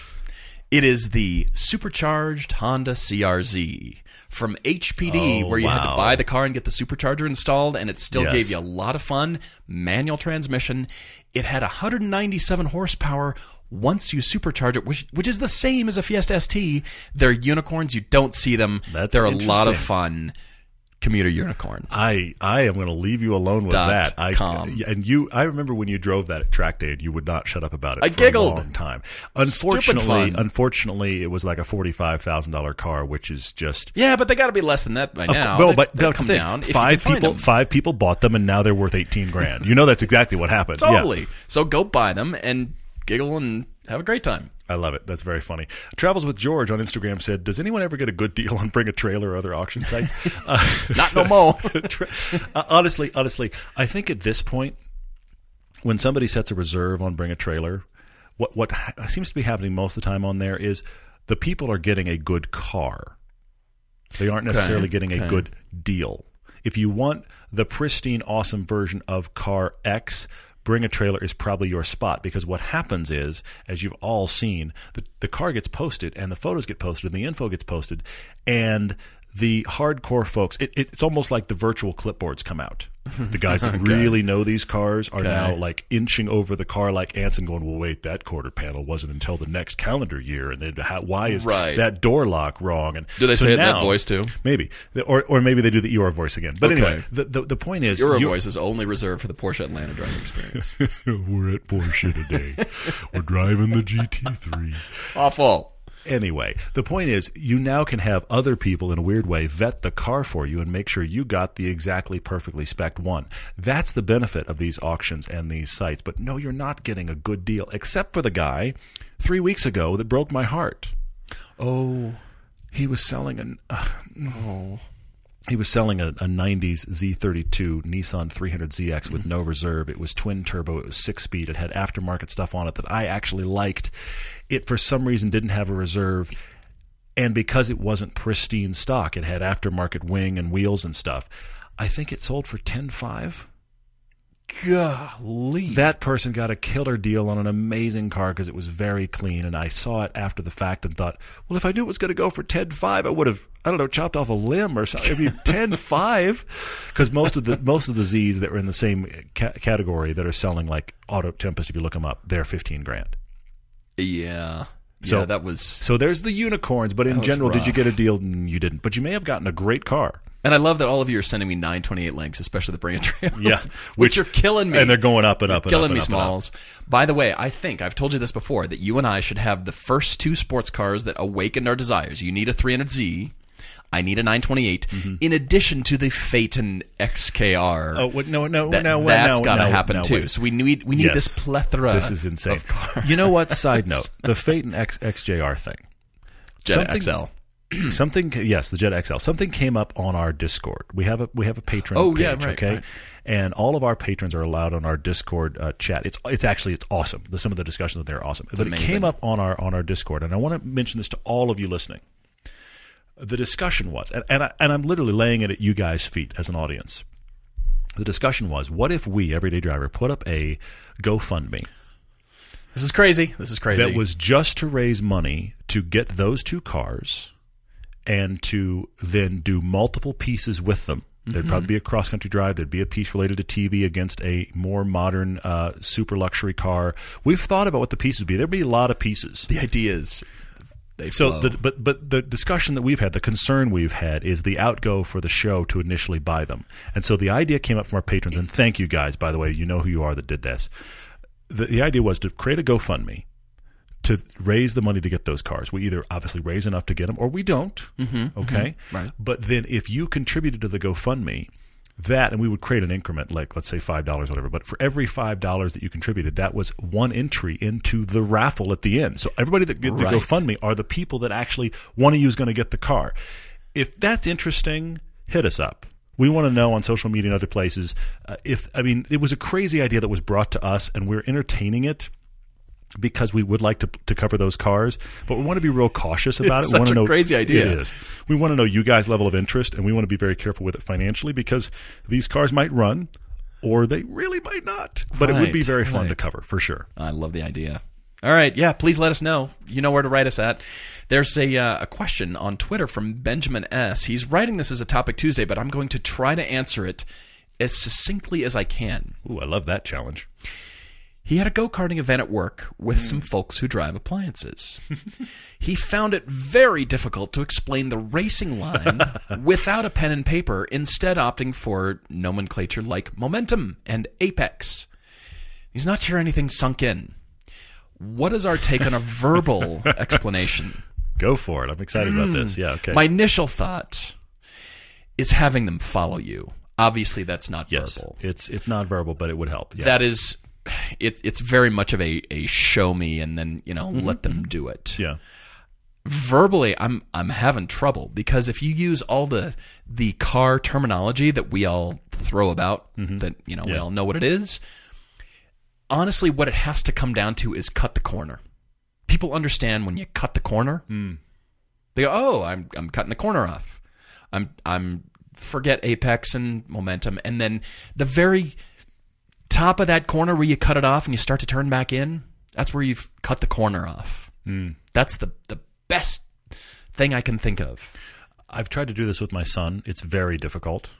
It is the supercharged Honda CRZ from HPD, where you had to buy the car and get the supercharger installed, and it still gave you a lot of fun. Manual transmission. It had 197 horsepower once you supercharge it, which is the same as a Fiesta ST. They're unicorns. You don't see them. They're a lot of fun. Commuter Unicorn. I am going to leave you alone with that. I remember when you drove that at track day, and you would not shut up about it. I giggled. A long time. Unfortunately, it was like a $45,000 car, which is just but they got to be less than that by now. Well, but that's the thing. Down. Five people bought them, and now they're worth $18,000. You know that's exactly what happened. Totally. Yeah. So go buy them and giggle and have a great time. I love it. That's very funny. Travels with George on Instagram said, does anyone ever get a good deal on Bring a Trailer or other auction sites? Not no more. Honestly, I think at this point, when somebody sets a reserve on Bring a Trailer, what seems to be happening most of the time on there is the people are getting a good car. They aren't necessarily getting a good deal. If you want the pristine, awesome version of car X, Bring a Trailer is probably your spot, because what happens is, as you've all seen, the car gets posted and the photos get posted and the info gets posted, and the hardcore folks, it's almost like the virtual clipboards come out. The guys that really know these cars are now like inching over the car like ants and going, well, wait, that quarter panel wasn't until the next calendar year. And then why is that door lock wrong? And do they say it in that voice too? Maybe. Or maybe they do the Eeyore voice again. But anyway, the point is, Eeyore voice is only reserved for the Porsche Atlanta driving experience. We're at Porsche today. We're driving the GT3. Awful. Anyway, the point is, you now can have other people, in a weird way, vet the car for you and make sure you got the exactly perfectly spec'd one. That's the benefit of these auctions and these sites. But no, you're not getting a good deal, except for the guy 3 weeks ago that broke my heart. Oh. He was selling He was selling a 90s Z32 Nissan 300ZX with no reserve. It was twin turbo. It was 6-speed. It had aftermarket stuff on it that I actually liked. It, for some reason, didn't have a reserve. And because it wasn't pristine stock, it had aftermarket wing and wheels and stuff. I think it sold for $10,500. Golly. That person got a killer deal on an amazing car because it was very clean, and I saw it after the fact and thought, well, if I knew it was going to go for $10,500, I would have, chopped off a limb or something. I mean, $10,500, because most of the Z's that were in the same category that are selling like Auto Tempest, if you look them up, they're $15,000. Yeah. So that was. So there's the unicorns, but in general, did you get a deal? You didn't, but you may have gotten a great car. And I love that all of you are sending me 928 links, especially the Bring a Trailer. Yeah. which are killing me. And they're going up and up and killing up. me, Smalls. By the way, I think I've told you this before, that you and I should have the first 2 sports cars that awakened our desires. You need a 300Z. I need a 928, in addition to the Phaeton XKR. Oh, that's got to happen too. Wait. So we need this plethora. This is insane. Of cars. You know what? Side note: the Phaeton XJR thing, Jet XL. Yes, the Jet XL. Something came up on our Discord. We have a patron page, yeah, right, okay? Right. And all of our patrons are allowed on our Discord chat. It's awesome. Some of the discussions there are awesome. But it came up on our Discord, and I want to mention this to all of you listening. The discussion was, and I'm literally laying it at you guys' feet as an audience. The discussion was, what if we, Everyday Driver, put up a GoFundMe? This is crazy. That was just to raise money to get those 2 cars and to then do multiple pieces with them. There'd probably be a cross-country drive. There'd be a piece related to TV against a more modern super luxury car. We've thought about what the pieces would be. There'd be a lot of pieces. The idea is... But the discussion that we've had, the concern we've had, is the outgo for the show to initially buy them. And so the idea came up from our patrons, and thank you guys, by the way. You know who you are that did this. The idea was to create a GoFundMe to raise the money to get those cars. We either obviously raise enough to get them, or we don't. Okay? Right. But then if you contributed to the GoFundMe, and we would create an increment, like let's say $5 or whatever, but for every $5 that you contributed, that was one entry into the raffle at the end. So everybody that did the GoFundMe are the people that actually one of you is going to get the car. If that's interesting, hit us up. We want to know on social media and other places. It was a crazy idea that was brought to us, and we're entertaining it because we would like to cover those cars, but we want to be real cautious about it. We want to know, crazy idea. It is. We want to know you guys' level of interest, and we want to be very careful with it financially because these cars might run or they really might not. But it would be very fun to cover, for sure. I love the idea. All right. Yeah, please let us know. You know where to write us at. There's a question on Twitter from Benjamin S. He's writing this as a Topic Tuesday, but I'm going to try to answer it as succinctly as I can. Ooh, I love that challenge. He had a go-karting event at work with some folks who drive appliances. He found it very difficult to explain the racing line without a pen and paper, instead opting for nomenclature like momentum and apex. He's not sure anything sunk in. What is our take on a verbal explanation? Go for it. I'm excited about this. Yeah, okay. My initial thought is having them follow you. Obviously, that's not verbal. It's not verbal, but it would help. Yeah. That is... It's very much of a show me and then let them do it. Yeah. Verbally, I'm having trouble because if you use all the car terminology that we all throw about, that we all know what it is. Honestly, what it has to come down to is cut the corner. People understand when you cut the corner. They go, "Oh, I'm cutting the corner off." I'm forget apex and momentum, and then the very top of that corner where you cut it off and you start to turn back in, that's where you've cut the corner off. That's the best thing I can think of. I've tried to do this with my son. It's very difficult.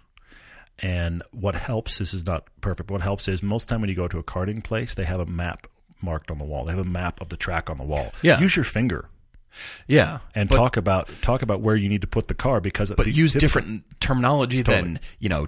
And what helps, this is not perfect, but what helps is most of the time when you go to a karting place, they have a map marked on the wall. They have a map of the track on the wall. Yeah. Use your finger. Yeah. And talk about where you need to put the car because... But use different terminology than,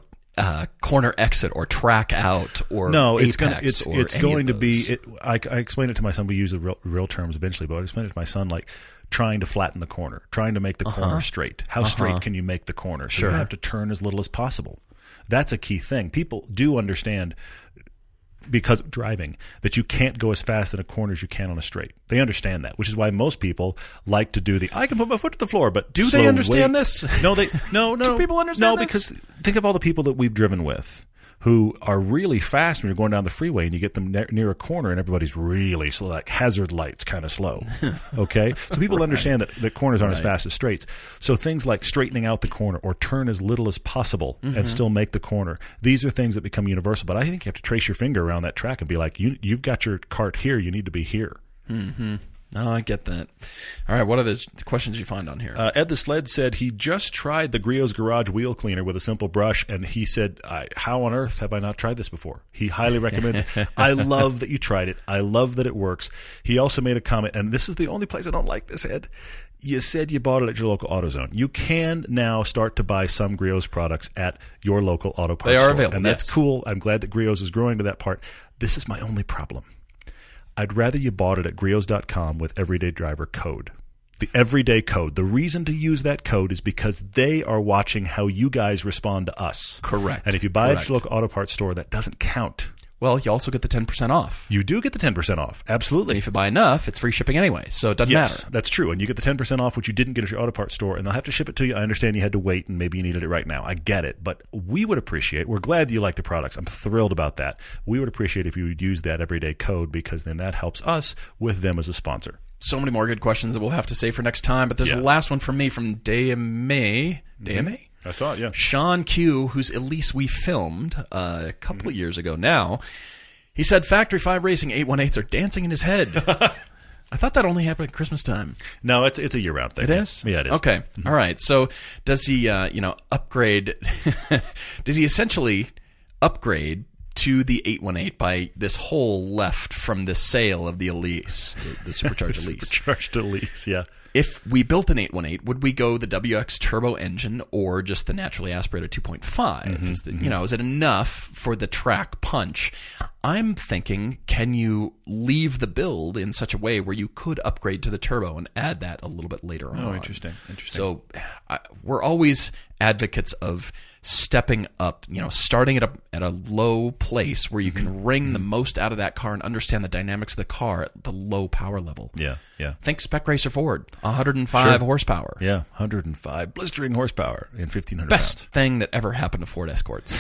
corner exit or track out or it's apex going to be... I explained it to my son. We use the real terms eventually, but I explained it to my son like trying to flatten the corner, trying to make the corner straight. How straight can you make the corner? So you have to turn as little as possible. That's a key thing. People do understand, because of driving, that you can't go as fast in a corner as you can on a straight. They understand that, which is why most people like to do I can put my foot to the floor, but do they understand this? No. Do people understand this? No, because think of all the people that we've driven with who are really fast when you're going down the freeway and you get them near a corner and everybody's really slow, like hazard lights kind of slow. Okay? So people understand that corners aren't as fast as straights. So things like straightening out the corner or turn as little as possible and still make the corner. These are things that become universal. But I think you have to trace your finger around that track and be like, you've got your cart here, you need to be here. No, I get that. All right, what are the questions you find on here? Ed the Sled said he just tried the Griot's Garage wheel cleaner with a simple brush, and he said, how on earth have I not tried this before? He highly recommends it. I love that you tried it. I love that it works. He also made a comment, and this is the only place I don't like this, Ed. You said you bought it at your local AutoZone. You can now start to buy some Griot's products at your local auto parts store. They are available, and that's cool. I'm glad that Griot's is growing to that part. This is my only problem. I'd rather you bought it at griots.com with Everyday Driver code. The Everyday code. The reason to use that code is because they are watching how you guys respond to us. Correct. And if you buy it at your local auto parts store, that doesn't count. Well, you also get the 10% off. You do get the 10% off. Absolutely. And if you buy enough, it's free shipping anyway, so it doesn't matter. That's true. And you get the 10% off, which you didn't get at your auto parts store, and they'll have to ship it to you. I understand you had to wait, and maybe you needed it right now. I get it. But we would appreciate, we're glad that you like the products. I'm thrilled about that. We would appreciate if you would use that Everyday code, because then that helps us with them as a sponsor. So many more good questions that we'll have to save for next time, but there's the last one from me from Dayame. Dayame? I saw it, yeah. Sean Q, whose Elise we filmed a couple of years ago now. He said Factory 5 Racing 818s are dancing in his head. I thought that only happened at Christmas time. No, it's a year-round thing. It is? Yeah, it is. Okay. Mm-hmm. All right. So does he, upgrade? Does he essentially upgrade to the 818 by this whole left from the sale of the Elise, the supercharged Elise? Supercharged Elise, yeah. If we built an 818, would we go the WX turbo engine or just the naturally aspirated 2.5? Mm-hmm, is it enough for the track punch? I'm thinking, can you leave the build in such a way where you could upgrade to the turbo and add that a little bit later on? Oh, interesting. So we're always advocates of stepping up, starting at a low place where you can wring the most out of that car and understand the dynamics of the car at the low power level. Yeah. Think Spec Racer Ford, 105 horsepower. Yeah, 105 blistering horsepower and 1,500 Best pounds. thing that ever happened to Ford Escorts.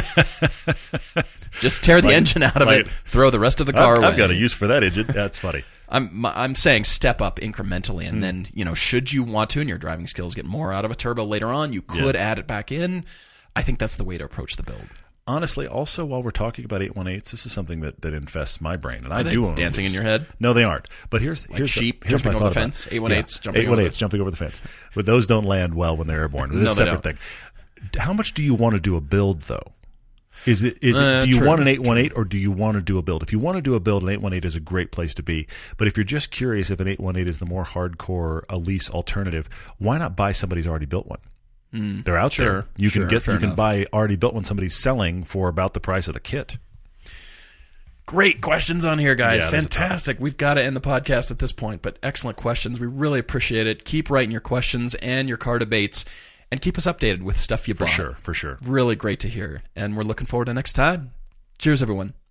Just tear the engine out of it, throw the rest of the car away. I've got a use for that engine. That's funny. I'm saying step up incrementally, and then should you want to, and your driving skills get more out of a turbo later on, you could add it back in. I think that's the way to approach the build. Honestly, also while we're talking about 818s, this is something that infests my brain, and I do own dancing in your head. No, they aren't. But here's sheep here's jumping my over the fence. 818s jumping over the fence. But those don't land well when they're airborne. It's a separate thing. How much do you want to do a build though? Is it? Do you want an 818 or do you want to do a build? If you want to do a build, an 818 is a great place to be. But if you're just curious if an 818 is the more hardcore Elise alternative, why not buy somebody who's already built one? They're out there. You can buy already built one somebody's selling for about the price of the kit. Great questions on here, guys. Fantastic. We've got to end the podcast at this point, but excellent questions. We really appreciate it. Keep writing your questions and your car debates, and keep us updated with stuff you bought. For sure. Really great to hear, and we're looking forward to next time. Cheers, everyone.